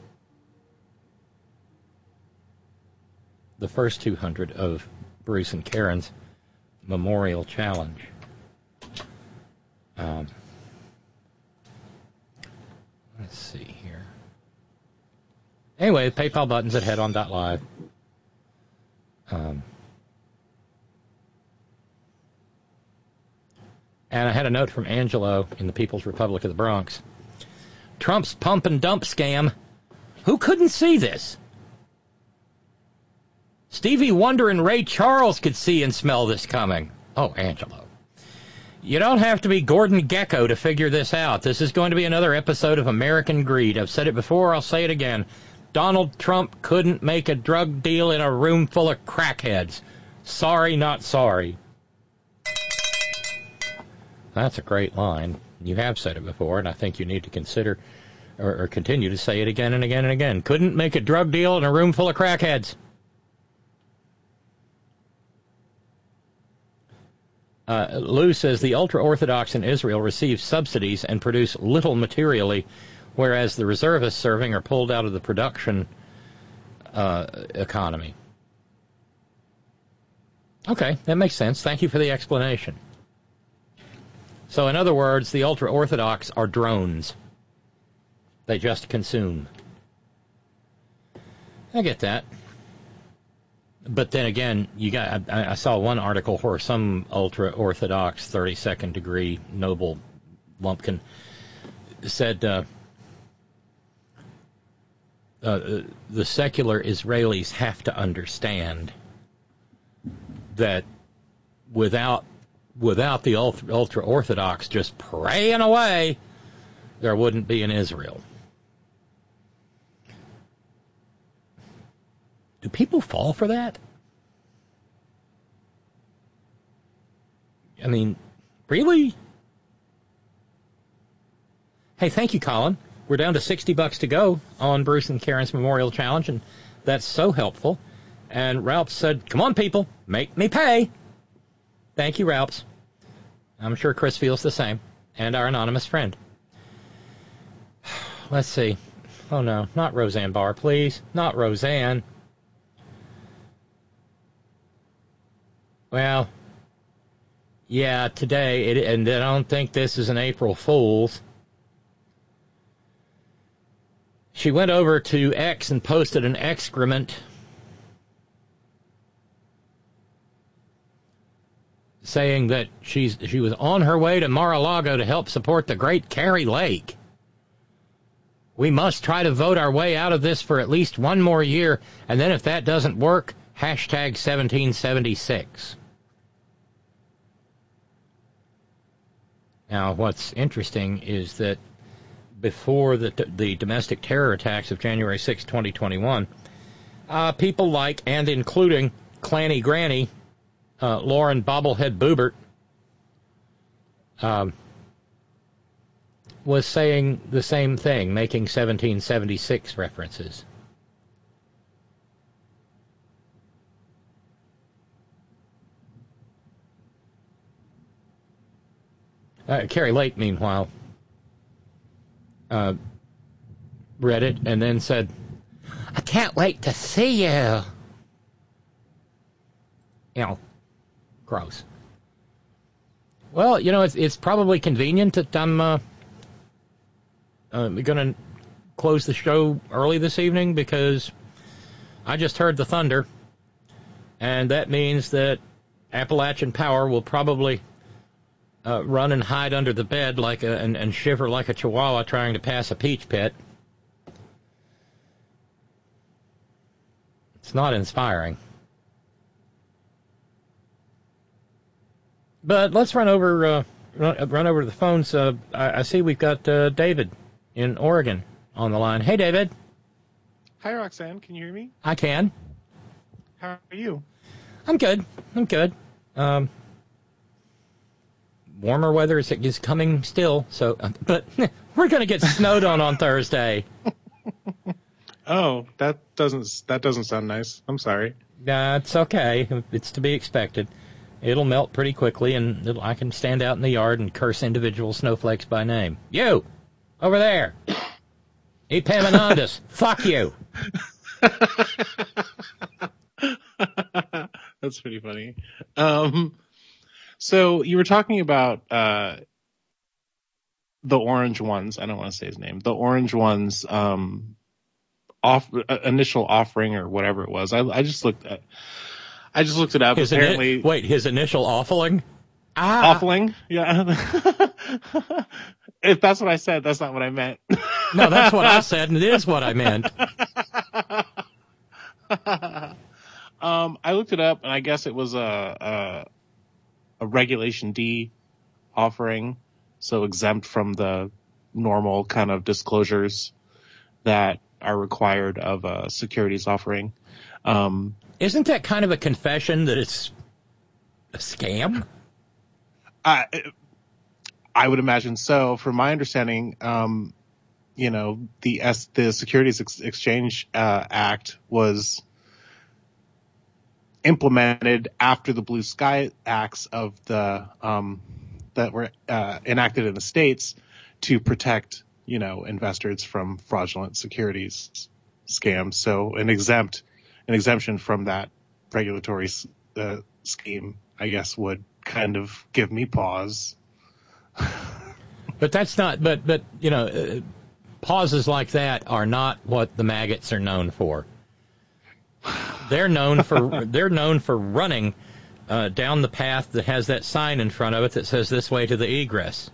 the first two hundred of Bruce and Karen's Memorial Challenge. Um, let's see here. Anyway, PayPal button's at head on dot live. Um, and I had a note from Angelo in the People's Republic of the Bronx. Trump's pump and dump scam. Who couldn't see this? Stevie Wonder and Ray Charles could see and smell this coming. Oh, Angelo. You don't have to be Gordon Gekko to figure this out. This is going to be another episode of American Greed. I've said it before, I'll say it again. Donald Trump couldn't make a drug deal in a room full of crackheads. Sorry, not sorry. that's a great line. You have said it before, and I think you need to consider or, or continue to say it again and again and again. Couldn't make a drug deal in a room full of crackheads. Uh, Lou says the ultra-Orthodox in Israel receive subsidies and produce little materially, whereas the reservists serving are pulled out of the production uh, economy. Okay, that makes sense. Thank you for the explanation. So, in other words, the ultra-Orthodox are drones. They just consume. I get that. But then again, you got. I, I saw one article where some ultra-Orthodox thirty-second degree noble lumpkin said uh, uh, the secular Israelis have to understand that without without the ultra-Orthodox just praying away, there wouldn't be an Israel. Do people fall for that? I mean, really? Hey, thank you, Colin. We're down to sixty bucks to go on Bruce and Karen's Memorial Challenge, and that's so helpful. And Ralph said, come on, people, make me pay. Thank you, Ralph. I'm sure Chris feels the same, and our anonymous friend. Let's see. Oh, no, not Roseanne Barr, please. Not Roseanne. Well, yeah, today, it, and I don't think this is an April Fool's. She went over to X and posted an excrement saying that she's she was on her way to Mar-a-Lago to help support the great Kari Lake. We must try to vote our way out of this for at least one more year, and then if that doesn't work, hashtag seventeen seventy-six. Now, what's interesting is that before the, the domestic terror attacks of January sixth, twenty twenty-one, uh, people like, and including Clanny Granny, uh, Lauren Bobblehead Boobert, um, was saying the same thing, making seventeen seventy-six references. Uh, Kari Lake, meanwhile, uh, read it and then said, I can't wait to see you. You know, gross. Well, you know, it's, it's probably convenient that I'm uh, uh, going to close the show early this evening because I just heard the thunder, and that means that Appalachian Power will probably Uh, run and hide under the bed like a, and, and shiver like a chihuahua trying to pass a peach pit. It's not inspiring. But let's run over uh, run, run over to the phones. Uh, I, I see we've got uh, David in Oregon on the line. Hey, David. Hi, Roxanne. Can you hear me? I can. How are you? I'm good. I'm good. Um, warmer weather is, is coming still, so but we're going to get snowed on on Thursday. Oh, that doesn't that doesn't sound nice. I'm sorry. That's uh, okay. It's to be expected. It'll melt pretty quickly, and it'll, I can stand out in the yard and curse individual snowflakes by name. You, over there, Epaminondas, fuck you. That's pretty funny. Um, so you were talking about uh, the Orange Ones. I don't want to say his name. The Orange Ones um, off uh, initial offering or whatever it was. I, I just looked at. I just looked it up. His Apparently, ini- wait, his initial offering? Ah. Offering? Yeah. If that's what I said, that's not what I meant. No, that's what I said, and it is what I meant. um, I looked it up, and I guess it was a, a a Regulation D offering, so exempt from the normal kind of disclosures that are required of a securities offering. Um, Isn't that kind of a confession that it's a scam? I I would imagine so. From my understanding, um, you know, the S, the Securities Ex- Exchange uh, Act was implemented after the Blue Sky Acts of the um, that were uh, enacted in the states to protect, you know, investors from fraudulent securities scams. So an exempt, an exemption from that regulatory uh, scheme, I guess, would kind of give me pause. But that's not. But but you know, uh, pauses like that are not what the maggots are known for. They're known for they're known for running uh, down the path that has that sign in front of it that says "This way to the egress."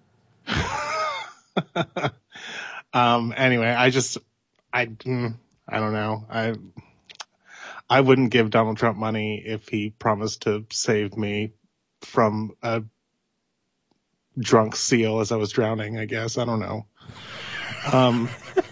um. Anyway, I just I I don't know. I I wouldn't give Donald Trump money if he promised to save me from a drunk seal as I was drowning, I guess. I don't know. Um,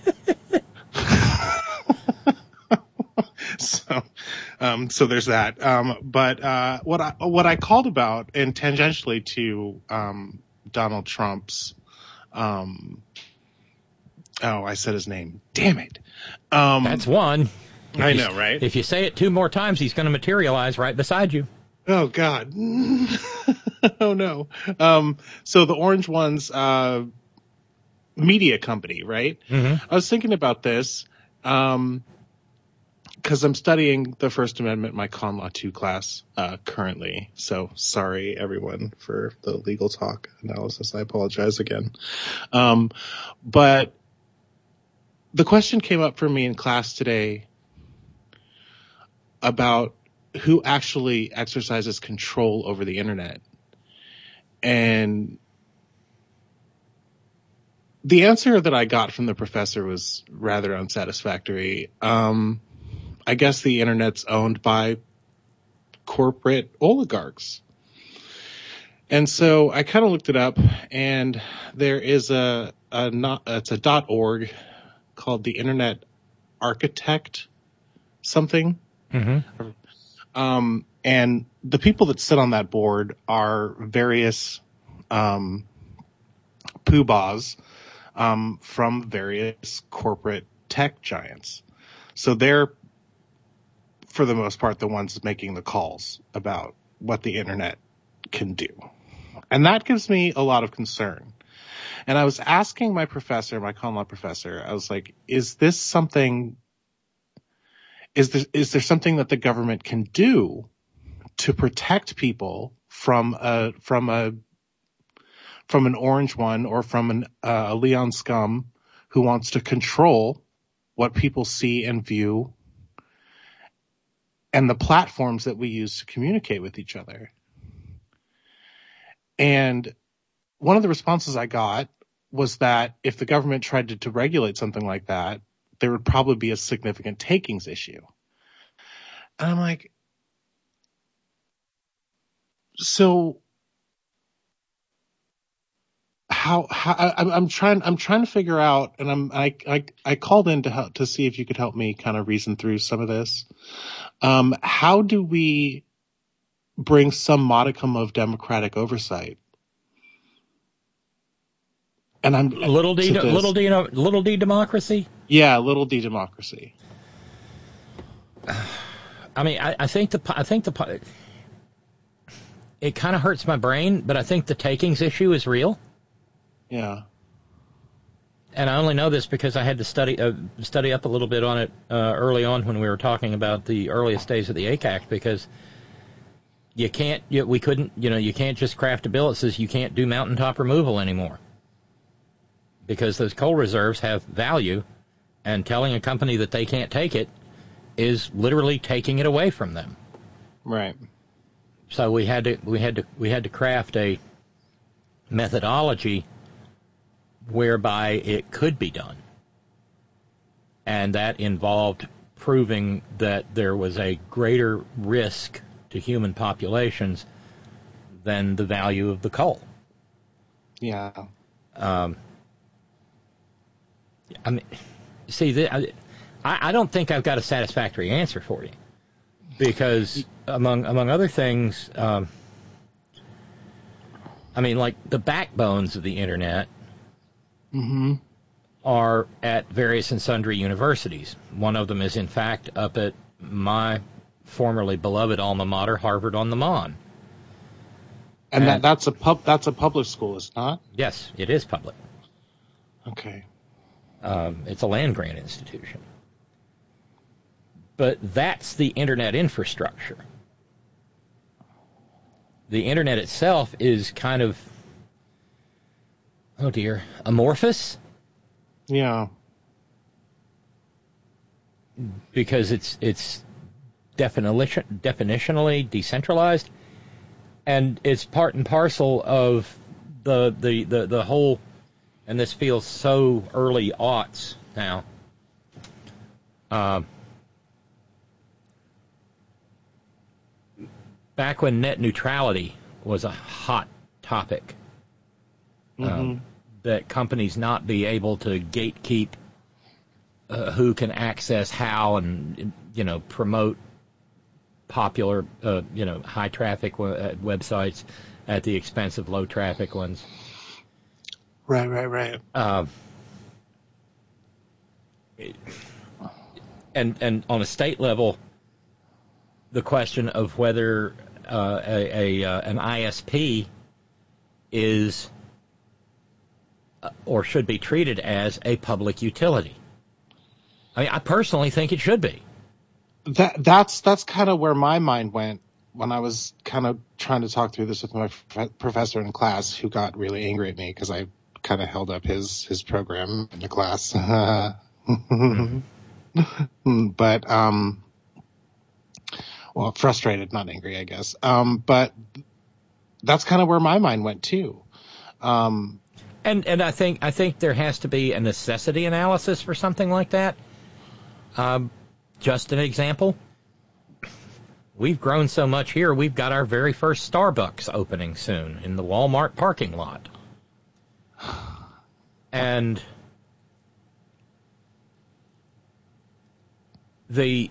so, um, so there's that. Um, but, uh, what I, what I called about, and tangentially to, um, Donald Trump's, um, oh, I said his name. Damn it. Um, That's one. If I you, know, right? If you say it two more times, he's going to materialize right beside you. Oh God. Oh no. Um, so the Orange One's, uh, media company, right? Mm-hmm. I was thinking about this, um, cause I'm studying the First Amendment in my Con Law two class, uh, currently. So sorry everyone for the legal talk analysis. I apologize again. Um, but the question came up for me in class today about who actually exercises control over the internet. And the answer that I got from the professor was rather unsatisfactory. Um, I guess the internet's owned by corporate oligarchs. And so I kind of looked it up, and there is a, a not, it's a .org called the Internet Architect something. Mm-hmm. Um, and the people that sit on that board are various, um, poobahs, um, from various corporate tech giants. So they're, for the most part, the ones making the calls about what the internet can do. And that gives me a lot of concern. And I was asking my professor, my Con Law professor, I was like, is this something Is there, is there something that the government can do to protect people from a, from a, from an Orange One or from an, uh, a Leon Scum who wants to control what people see and view and the platforms that we use to communicate with each other? And one of the responses I got was that if the government tried to, to regulate something like that, there would probably be a significant takings issue. And I'm like, so how, how I, I'm trying, I'm trying to figure out, and I'm, I, I, I called in to help, to see if you could help me kind of reason through some of this. Um, how do we bring some modicum of democratic oversight? And I'm little d, little d, little d democracy. Yeah, little d democracy. I mean, I, I think the, I think the, it kind of hurts my brain, but I think the takings issue is real. Yeah. And I only know this because I had to study, uh, study up a little bit on it uh, early on when we were talking about the earliest days of the A C A C, because you can't, you, we couldn't, you know, you can't just craft a bill that says you can't do mountaintop removal anymore, because those coal reserves have value, and telling a company that they can't take it is literally taking it away from them. Right. So we had to we had to we had to craft a methodology whereby it could be done, and that involved proving that there was a greater risk to human populations than the value of the coal. Yeah. Um, I mean, see, the, I, I don't think I've got a satisfactory answer for you, because among among other things, um, I mean, like the backbones of the internet Mm-hmm. are at various and sundry universities. One of them is, in fact, up at my formerly beloved alma mater, Harvard on the Mon. And, And- that that's a pub that's a public school, is it not? Yes, it is public. Okay. Um, it's a land-grant institution. But that's the internet infrastructure. The internet itself is kind of, oh dear, amorphous, Yeah. because it's it's definition, definitionally decentralized, and it's part and parcel of the the, the, the whole, and this feels so early aughts now. Uh, back when net neutrality was a hot topic, Mm-hmm. um, that companies not be able to gatekeep uh, who can access how and, you know, promote popular, uh, you know, high traffic w- uh, websites at the expense of low traffic ones. Right, right, right. Uh, and and on a state level, the question of whether uh, a, a uh, an I S P is uh, or should be treated as a public utility. I mean, I personally think it should be. That that's that's kind of where my mind went when I was kind of trying to talk through this with my prof- professor in class, who got really angry at me because I kind of held up his his program in the class. But um, well, frustrated, not angry, I guess. Um, but that's kind of where my mind went too. Um, And and I think I think there has to be a necessity analysis for something like that. Um, just an example. We've grown so much here, we've got our very first Starbucks opening soon in the Walmart parking lot. And the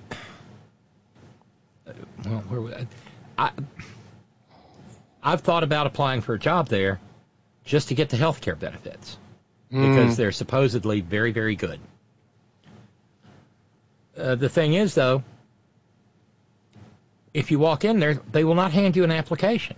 well, where was I, I I've thought about applying for a job there just to get the health care benefits, because they're supposedly very, very good. Uh, the thing is, though, if you walk in there, they will not hand you an application.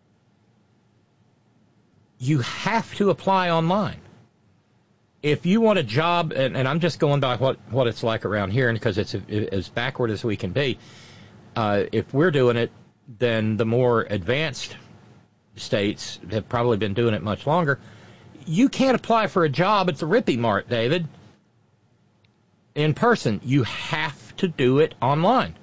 You have to apply online. If you want a job, and, and I'm just going by what, what it's like around here, and because it's a, as backward as we can be, uh, if we're doing it, then the more advanced states have probably been doing it much longer. You can't apply for a job at the Rippy Mart, David, in person. You have to do it online.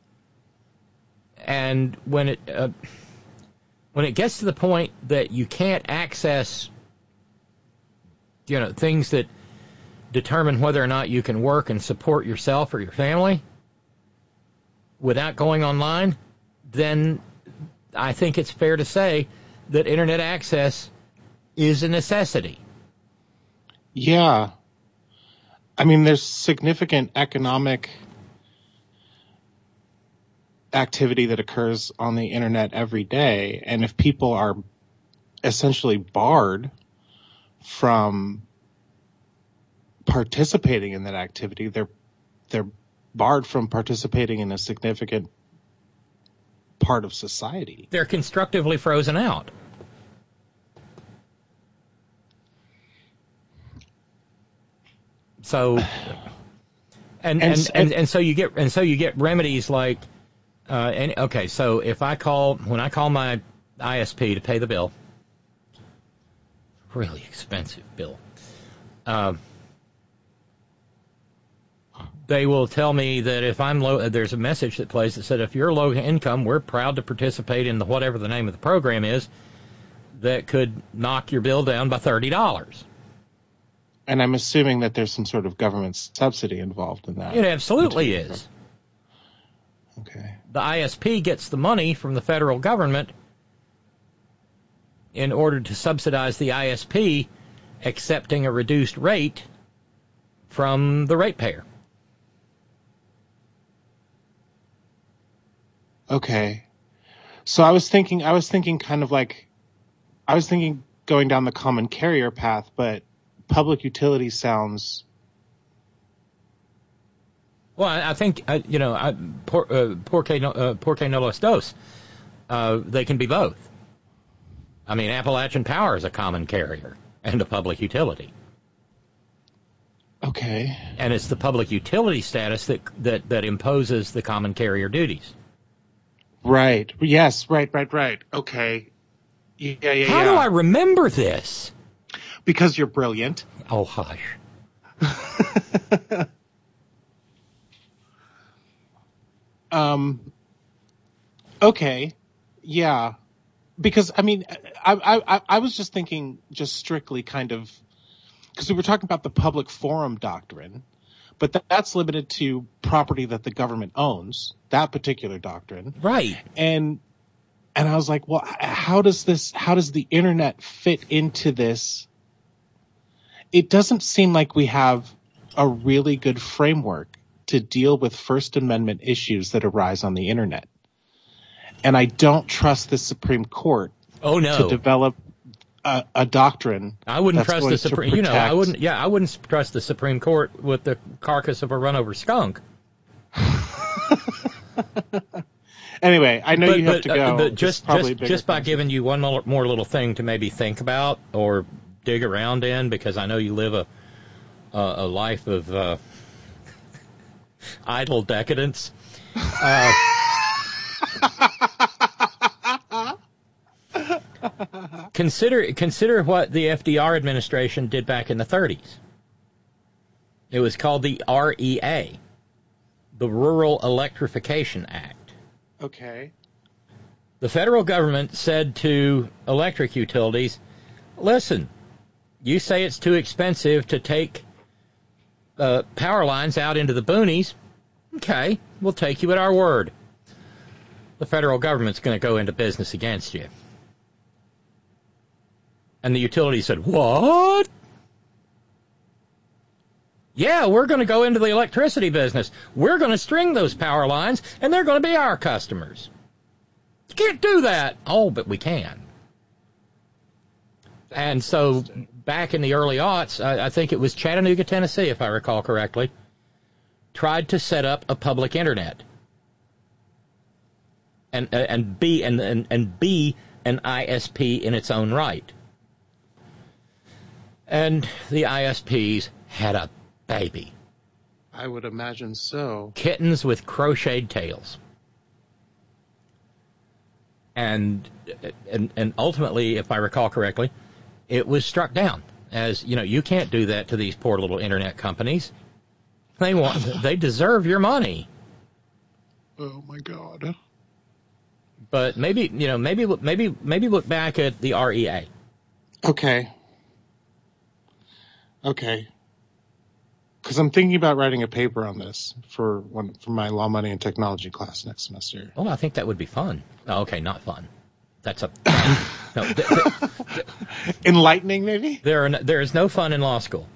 And when it uh, when it gets to the point that you can't access, you know, things that determine whether or not you can work and support yourself or your family without going online, then I think it's fair to say that internet access is a necessity. Yeah. I mean, there's significant economic activity that occurs on the internet every day. And if people are essentially barred from participating in that activity, they're, they're barred from participating in a significant part of society. They're constructively frozen out. So, and and, and, and, and so you get and so you get remedies like, uh, and okay, so if I call when I call my I S P to pay the bill, really expensive bill, um, they will tell me that if I'm low, there's a message that plays that said if you're low income, we're proud to participate in the whatever the name of the program is that could knock your bill down by thirty dollars. And I'm assuming that there's some sort of government subsidy involved in that. It absolutely is. Okay. The I S P gets the money from the federal government in order to subsidize the I S P accepting a reduced rate from the ratepayer. Okay. So I was thinking, I was thinking kind of like I was thinking going down the common carrier path, but public utility sounds. Well, I, I think uh, you know, I, por, uh, porque no, uh, porque no los dos. Uh, they can be both. I mean, Appalachian Power is a common carrier and a public utility. Okay. And it's the public utility status that that that imposes the common carrier duties. Right. Yes. Right. Right. Right. Okay. Yeah. Yeah. How yeah. do I remember this? Because you're brilliant. Oh, hush. um. Okay. Yeah. Because I mean, I I I was just thinking, just strictly kind of, because we were talking about the public forum doctrine, but that, that's limited to property that the government owns. That particular doctrine. Right. And and I was like, well, how does this? How does the internet fit into this? It doesn't seem like we have a really good framework to deal with First Amendment issues that arise on the internet. And I don't trust the Supreme Court oh, no. to develop a, a doctrine. I wouldn't that's trust the Supreme. You know, I wouldn't. Yeah, I wouldn't trust the Supreme Court with the carcass of a run-over skunk. Anyway, I know but, you have but, to go. Uh, but just just, just by things. giving you one more, more little thing to maybe think about or dig around in, because I know you live a a, a life of uh, idle decadence. Uh, consider consider what the F D R administration did back in the thirties. It was called the R E A, the Rural Electrification Act. Okay. The federal government said to electric utilities, listen, you say it's too expensive to take uh, power lines out into the boonies. Okay, we'll take you at our word. The federal government's going to go into business against you. And the utility said, what? Yeah, we're going to go into the electricity business. We're going to string those power lines, and they're going to be our customers. You can't do that. Oh, but we can. And so back in the early aughts, I, I think it was Chattanooga, Tennessee, if I recall correctly, tried to set up a public internet and and be and and, and be an I S P in its own right. And the I S Ps had a baby. I would imagine so. Kittens with crocheted tails. And and and ultimately, if I recall correctly, it was struck down as, you know, you can't do that to these poor little internet companies. They want they deserve your money. Oh my God. But maybe, you know, maybe maybe maybe look back at the R E A. Okay. Okay. Because I'm thinking about writing a paper on this for one for my law, money, and technology class next semester. Oh, I think that would be fun. Oh, okay, not fun. That's a no. Th- th- th- Enlightening, maybe. there are no, there is no fun in law school.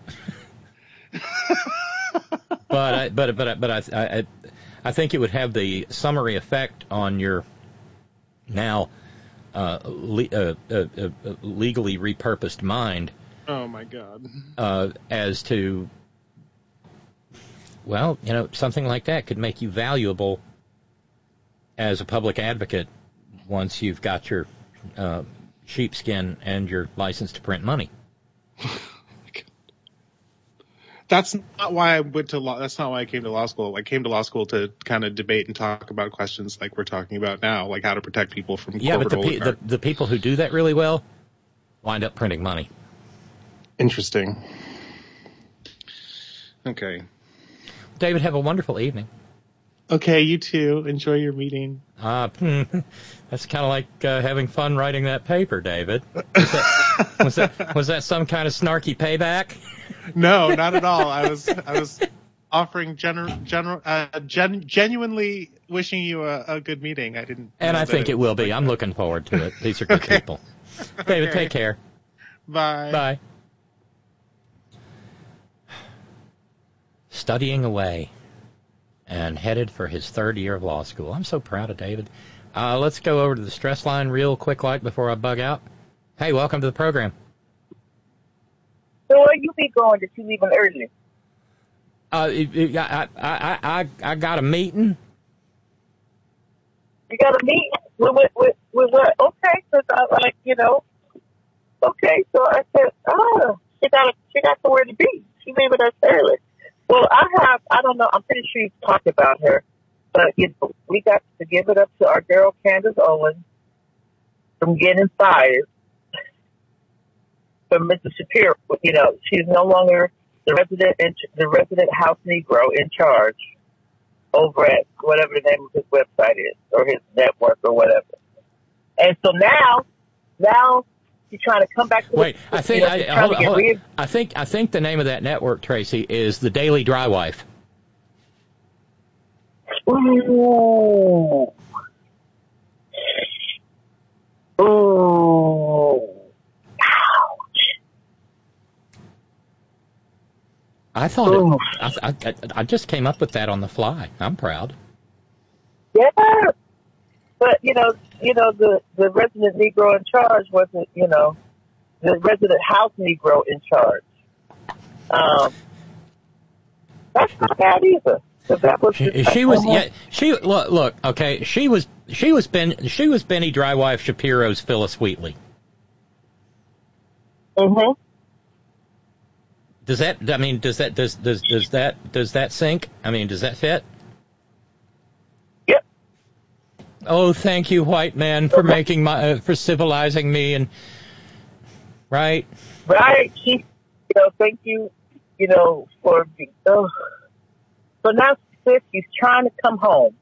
but I, but but but I, I I think it would have the summary effect on your now uh, le- uh, uh, uh, legally repurposed mind. Oh my God. Uh, as to, well, you know, something like that could make you valuable as a public advocate once you've got your uh, sheepskin and your license to print money. That's not why I went to law. That's not why I came to law school. I came to law school to kind of debate and talk about questions like we're talking about now, like how to protect people from yeah, but corporate the, pe- the the people who do that really well wind up printing money. Interesting. Okay. David, have a wonderful evening. Okay, you too. Enjoy your meeting. Uh, that's kind of like uh, having fun writing that paper, David. Was that, was that was that some kind of snarky payback? No, not at all. I was I was offering gener, general, uh, gen, genuinely wishing you a, a good meeting. I didn't. And I think it will be. I'm looking forward to it. These are good okay. people. David, okay. take care. Bye. Bye. Studying away and headed for his third year of law school. I'm so proud of David. Uh, let's go over to the stress line real quick like before I bug out. Hey, welcome to the program. So where you be going that you leaving early? Uh, it- it- I, I, I, I got a meeting. You got to meet with, with, with, with what? Okay, because I like, you know, okay, so I said, oh, she got, she got somewhere to be. She leaving us early. Well, I have, I don't know, I'm pretty sure you've talked about her, but you know, we got to give it up to our girl Candace Owens from getting fired from Mister Shapiro. You know, she's no longer the resident, in, the resident House Negro in charge over at whatever the name of his website is or his network or whatever. And so now, now she's trying to come back to Wait, the, I think you know, I, she's trying hold, to get hold, rid. I think I think the name of that network, Tracy, is the Daily Dry Wife. Ooh. Ooh. I thought Ooh. it, I, I, I just came up with that on the fly. I'm proud. Yeah. But, you know, you know, the, the resident Negro in charge wasn't, you know, the resident House Negro in charge. Um, that's not bad either. So that was She, just, she was yeah. She look look okay. She was she was Ben she was Benny Drywife Shapiro's Phyllis Wheatley. Mm-hmm. Does that I mean does that does does does that does that sync? I mean does that fit? Yep. Oh, thank you, white man, for making my uh, for civilizing me and right. Right. She, you know, thank you, you know, for, oh. So now sis, she's trying to come home.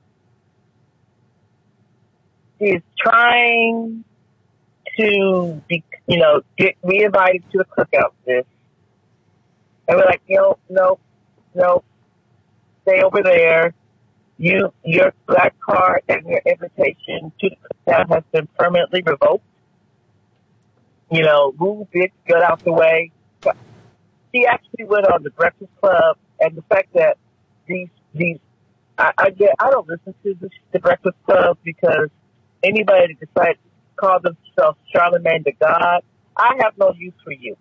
She's trying to be, you know, get re-invited to the cookout, sis. And we're like, no, no, no, stay over there. You, your black card and your invitation to the cookout has been permanently revoked. You know, move bitch, get out the way. She actually went on the Breakfast Club, and the fact that these, these, I, I get, I don't listen to the, the Breakfast Club because anybody that decides to call themselves Charlemagne the God, I have no use for you.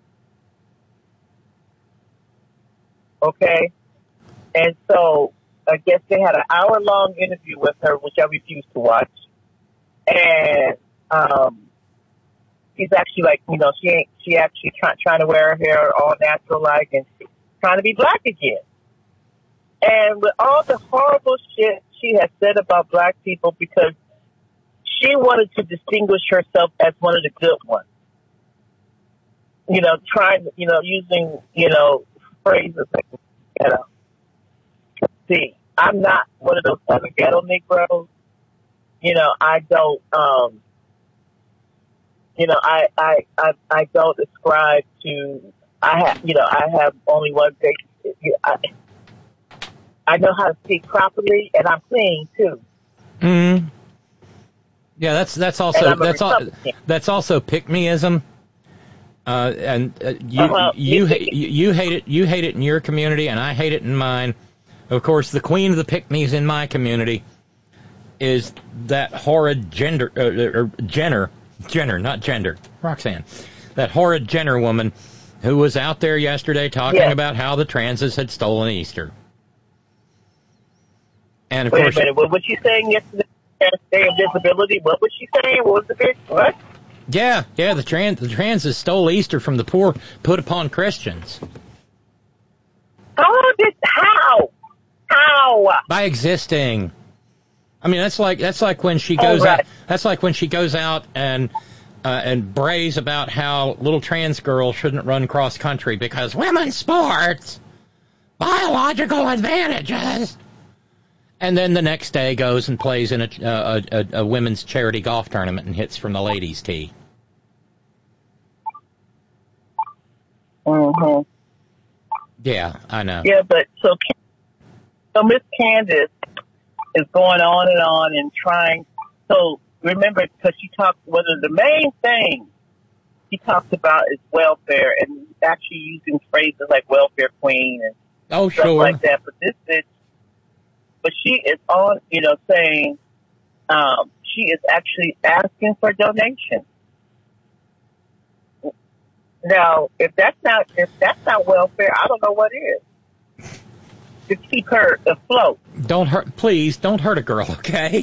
Okay? And so, I guess they had an hour-long interview with her, which I refused to watch. And, um, she's actually like, you know, she ain't, she actually try, trying to wear her hair all natural-like and trying to be black again. And with all the horrible shit she has said about black people because she wanted to distinguish herself as one of the good ones. You know, trying, you know, using, you know, phrases like, you know, see, I'm not one of those other ghetto Negroes. You know, I don't, um, you know, I, I, I, I don't ascribe to, I have, you know, I have only one thing. I, I know how to speak properly, and I'm clean too. Mm. Yeah, that's that's also that's all, that's also pick-meism. Uh, and uh, you uh-huh. you, you you hate it you hate it in your community, and I hate it in mine. Of course, the queen of the pick-me's in my community is that horrid gender uh, or Jenner Jenner, not gender, Roxanne, that horrid Jenner woman who was out there yesterday talking yes. about how the transes had stolen Easter. And of Wait course, a minute. What was she saying yesterday? Day of visibility. What was she saying? What was the big what? Yeah, yeah. The trans the transes stole Easter from the poor, put upon Christians. How did how how By existing. I mean, that's like that's like when she goes oh, right. out. That's like when she goes out and uh, and brays about how little trans girls shouldn't run cross country because women's sports, biological advantages. And then the next day goes and plays in a, a, a, a women's charity golf tournament and hits from the ladies' tee. Mm-hmm. Yeah, I know. Yeah, but so so Miss Candace is going on and on and trying. So remember, because she talked, one of the main things she talks about is welfare and actually using phrases like welfare queen and oh, stuff sure. like that. But this bitch, but she is on, you know, saying um, she is actually asking for donations. Now, if that's not if that's not welfare, I don't know what is. To keep her afloat. Don't hurt, please, don't hurt a girl, okay?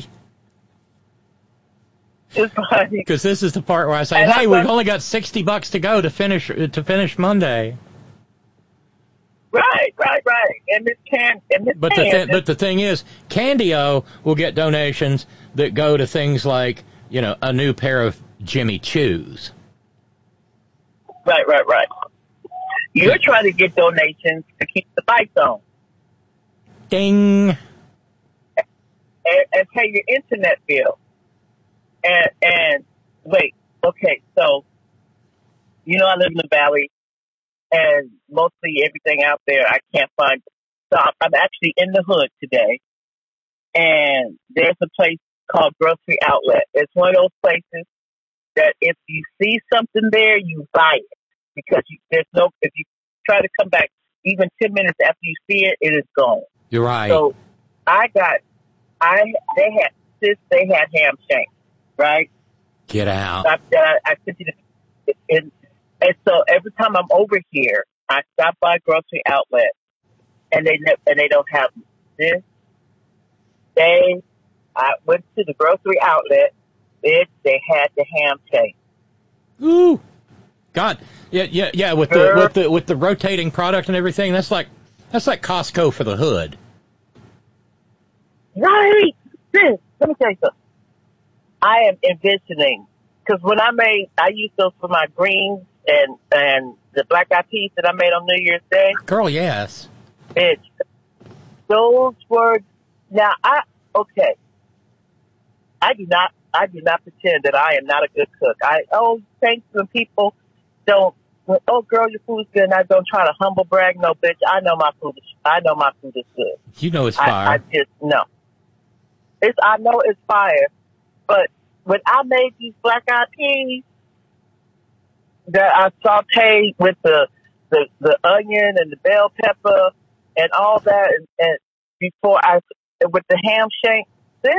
It's like, Because this is the part where I say, And hey, I we've thought- only got sixty bucks to go to finish to finish Monday. right, right, right. And Miss Can and Miss But the Can, th- but the thing is, Candy-O will get donations that go to things like, you know, a new pair of Jimmy Choos. right, right, right. You're trying to get donations to keep the lights on Ding. and, and pay your internet bill. And and wait, okay, so you know I live in the valley, and mostly everything out there I can't find. So I'm I'm actually in the hood today, and there's a place called Grocery Outlet. It's one of those places that if you see something there, you buy it because you, there's no. If you try to come back even ten minutes after you see it, it is gone. You're right. So I got, I they had this, they had ham shank, right? Get out. I, I, I sent you the, and, and so every time I'm over here, I stop by Grocery Outlet, and they ne- and they don't have this. They, I went to the Grocery Outlet. It, they had the ham shank. Ooh. God. Yeah, yeah, yeah. With the Girl. with the with the rotating product and everything, that's like that's like Costco for the hood. Right. Sis, let me tell you something. I am envisioning, because when I made, I used those for my greens and and the black eyed peas that I made on New Year's Day. Girl, yes. Bitch, those were, now I, okay. I do not, I do not pretend that I am not a good cook. I, oh, thanks when people don't, oh girl, your food's good, and I don't try to humble brag. No, bitch, I know my food is, I know my food is good. You know it's I, fire. I just, no. It's, I know it's fire, but when I made these black eyed peas that I sauteed with the, the, the onion and the bell pepper and all that, and, and before I, with the ham shank, this,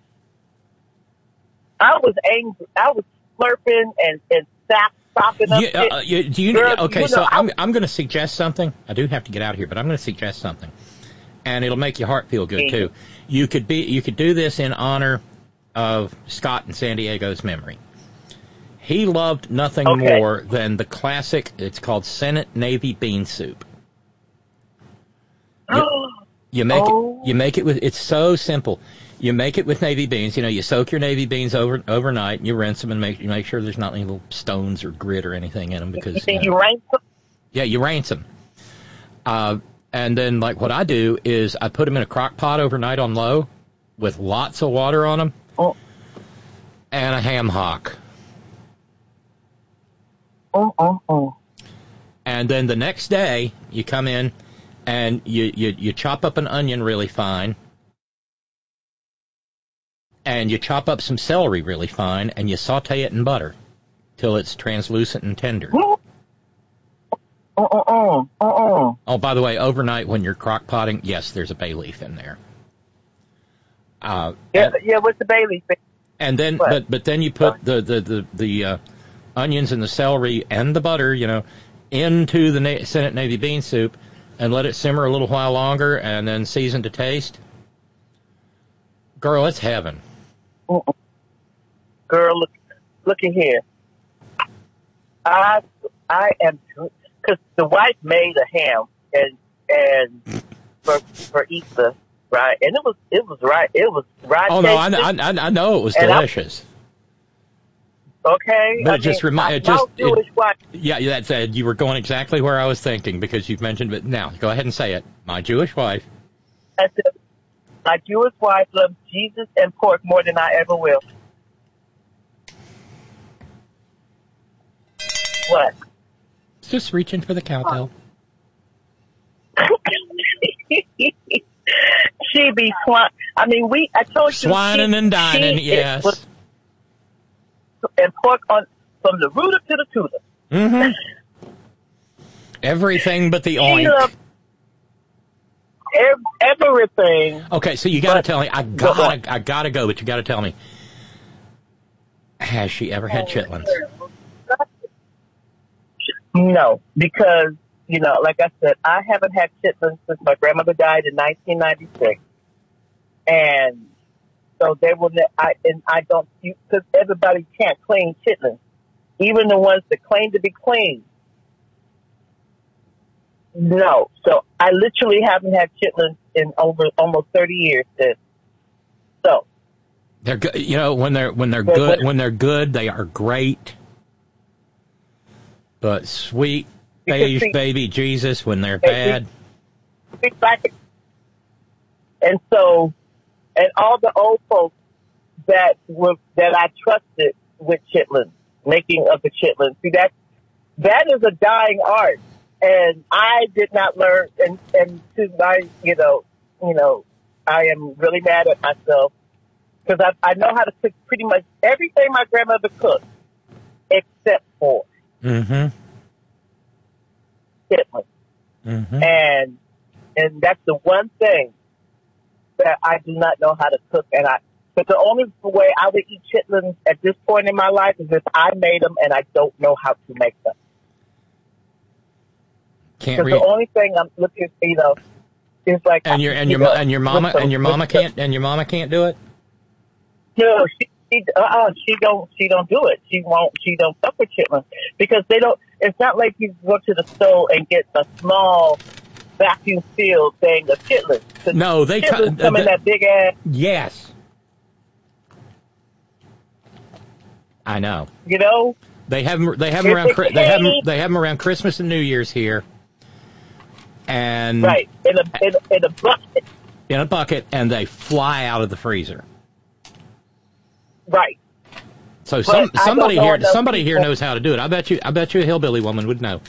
I was angry. I was slurping and, and stop, stopping up You, shit. uh, you, do you, Girl, okay, you so know, I'm I- I'm going to suggest something. I do have to get out of here, but I'm going to suggest something, and it'll make your heart feel good Mhm. too. You could be you could do this in honor of Scott and San Diego's memory. He loved nothing Okay. more than the classic. It's called Senate Navy bean soup. You make Oh. it. You make it with. It's so simple. You make it with navy beans. You know, you soak your navy beans over overnight, and you rinse them and make you make sure there's not any little stones or grit or anything in them because You think you know, you rank them? yeah, you rinse them. Uh, and then like what I do is I put them in a crock pot overnight on low with lots of water on them Oh. and a ham hock. Oh, oh, oh. And then the next day you come in and you you, you chop up an onion really fine. And you chop up some celery really fine, and you saute it in butter till it's translucent and tender. Oh, oh, oh, oh, oh. Oh, by the way, overnight when you're crock potting, yes, there's a bay leaf in there. Uh, Yeah, and, yeah, with the Bailey thing. and then, What? but but then you put the the the, the uh, onions and the celery and the butter, you know, into the Na- Senate Navy bean soup, and let it simmer a little while longer, and then season to taste. Girl, it's heaven. Mm-mm. Girl, look, look at here. I, I am, because the wife made a ham and and for for Easter, right? And it was it was right. It was right. Oh no, I, I, I know it was And I- delicious. Okay, But I it just mean, remi- I- it just- my Jewish wife. Yeah, that said, you were going exactly where I was thinking because you've mentioned it. Now, go ahead and say it. My Jewish wife. I said, my Jewish wife loves Jesus and pork more than I ever will. What? Just reaching for the cowbell. She be swine. I mean, we. I told you. Swining she, and dining, she yes. was- and pork on from the rooter to the tutor. Mm-hmm. Everything but the She oink. loved ev- everything. Okay, so you got to But- tell me. I Go on. gotta, I gotta go, but you got to tell me. Has she ever had chitlins? No, because, you know, like I said, I haven't had chitlins since my grandmother died in nineteen ninety-six. And so they will, ne- I, and I don't, because everybody can't clean chitlins. Even the ones that claim to be clean. No. So I literally haven't had chitlins in over almost thirty years since. So. They're good. You know, when they're, when they're But- good, but- when they're good, they are great. But sweet Because beige see- baby Jesus, when they're Hey, bad. Exactly. And so, and all the old folks that were, that I trusted with chitlins, making of the chitlins, see that, that is a dying art. And I did not learn, and, and to my, you know, you know, I am really mad at myself because I, I know how to cook pretty much everything my grandmother cooked, except for Mm-hmm. chitlins. Mm-hmm. And, and that's the one thing that I do not know how to cook. And I, but the only way I would eat chitlins at this point in my life is if I made them and I don't know how to make them. Can't Because read. the only thing I'm looking, you know, is like, And your and you your know, mo- and your mama with the- and your mama with the- can't and your mama can't do it. No, she, she, uh, she don't, she don't do it. She won't, she don't fuck with chitlins because they don't, it's not like you go to the store and get a small vacuum sealed thing of chitlins. The No, they co- chitlins come in the- that big ass, Yes, I know. you know? They have 'em- they have 'em If around they Chri- they have 'em- can't- they have 'em around Christmas and New Year's here, and Right. In a, in a, in a bucket. in a bucket, and they fly out of the freezer. Right. So some I somebody don't know here enough somebody here people- knows how to do it. I bet you I bet you a hillbilly woman would know.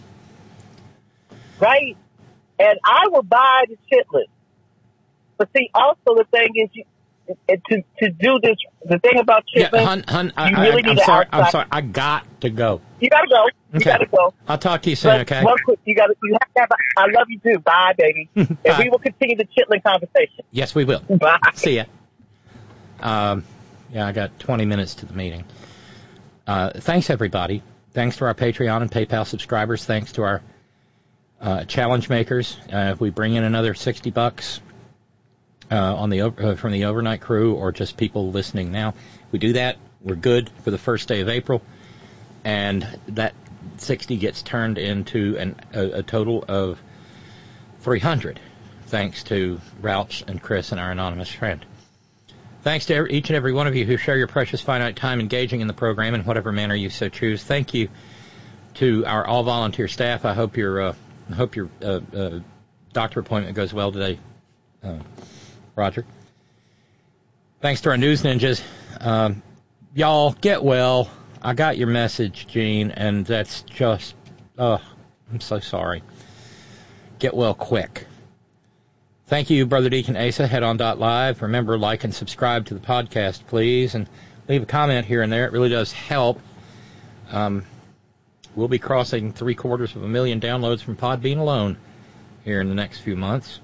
Right. And I will buy the chitlins. But see, also the thing is, you, to to do this, the thing about Yeah, chitlins, hun, hun, I, you I, really I'm need to sorry. I'm outside- sorry. I got to go. you gotta go. You Okay. gotta go. I'll talk to you soon. But Okay. one quick, you gotta, you have to have. A, I love you too. Bye, baby. And Bye. we will continue the chitlin conversation. Yes, we will. Bye. See ya. Um, yeah, I got twenty minutes to the meeting. Uh, thanks, everybody. Thanks to our Patreon and PayPal subscribers. Thanks to our uh, challenge makers. Uh, if we bring in another sixty bucks uh, on the uh, from the overnight crew or just people listening now, if we do that, we're good for the first day of April. And that sixty gets turned into an, a, a total of three hundred, thanks to Rouch and Chris and our anonymous friend. Thanks to every, each and every one of you who share your precious finite time engaging in the program in whatever manner you so choose. Thank you to our all-volunteer staff. I hope your uh, I hope your uh, uh, doctor appointment goes well today, uh, Roger. Thanks to our news ninjas. Um, y'all, get well. I got your message, Gene, and that's just, oh, I'm so sorry. Get well quick. Thank you, Brother Deacon Asa, head on dot live. Remember, like and subscribe to the podcast, please, and leave a comment here and there. It really does help. Um, we'll be crossing three quarters of a million downloads from Podbean alone here in the next few months.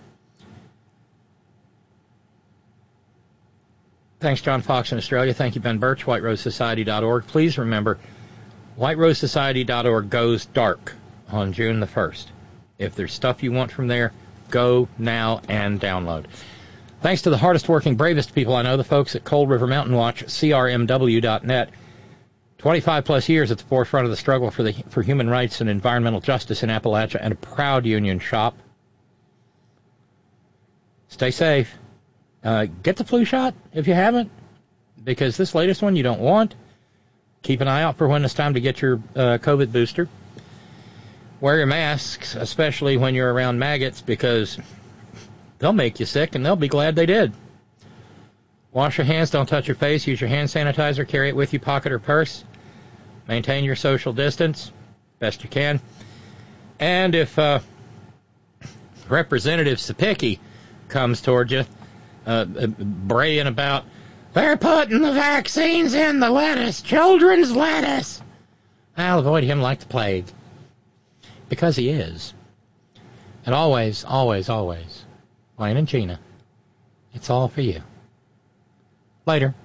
Thanks, John Fox in Australia. Thank you, Ben Birch, white rose society dot org. Please remember, white rose society dot org goes dark on June the first. If there's stuff you want from there, go now and download. Thanks to the hardest working, bravest people I know, the folks at Cold River Mountain Watch, C R M W dot net. twenty-five plus years at the forefront of the struggle for the for human rights and environmental justice in Appalachia, and a proud union shop. Stay safe. Uh, get the flu shot if you haven't, because this latest one you don't want. Keep an eye out for when it's time to get your uh, COVID booster. Wear your masks, especially when you're around maggots, because they'll make you sick, and they'll be glad they did. Wash your hands, don't touch your face, use your hand sanitizer, carry it with you, pocket or purse. Maintain your social distance, best you can. And if uh, Representative Sapicki comes toward you, uh, braying about, they're putting the vaccines in the lettuce, children's lettuce, I'll avoid him like the plague. Because he is. And always, always, always, Wayne and Gina, it's all for you. Later.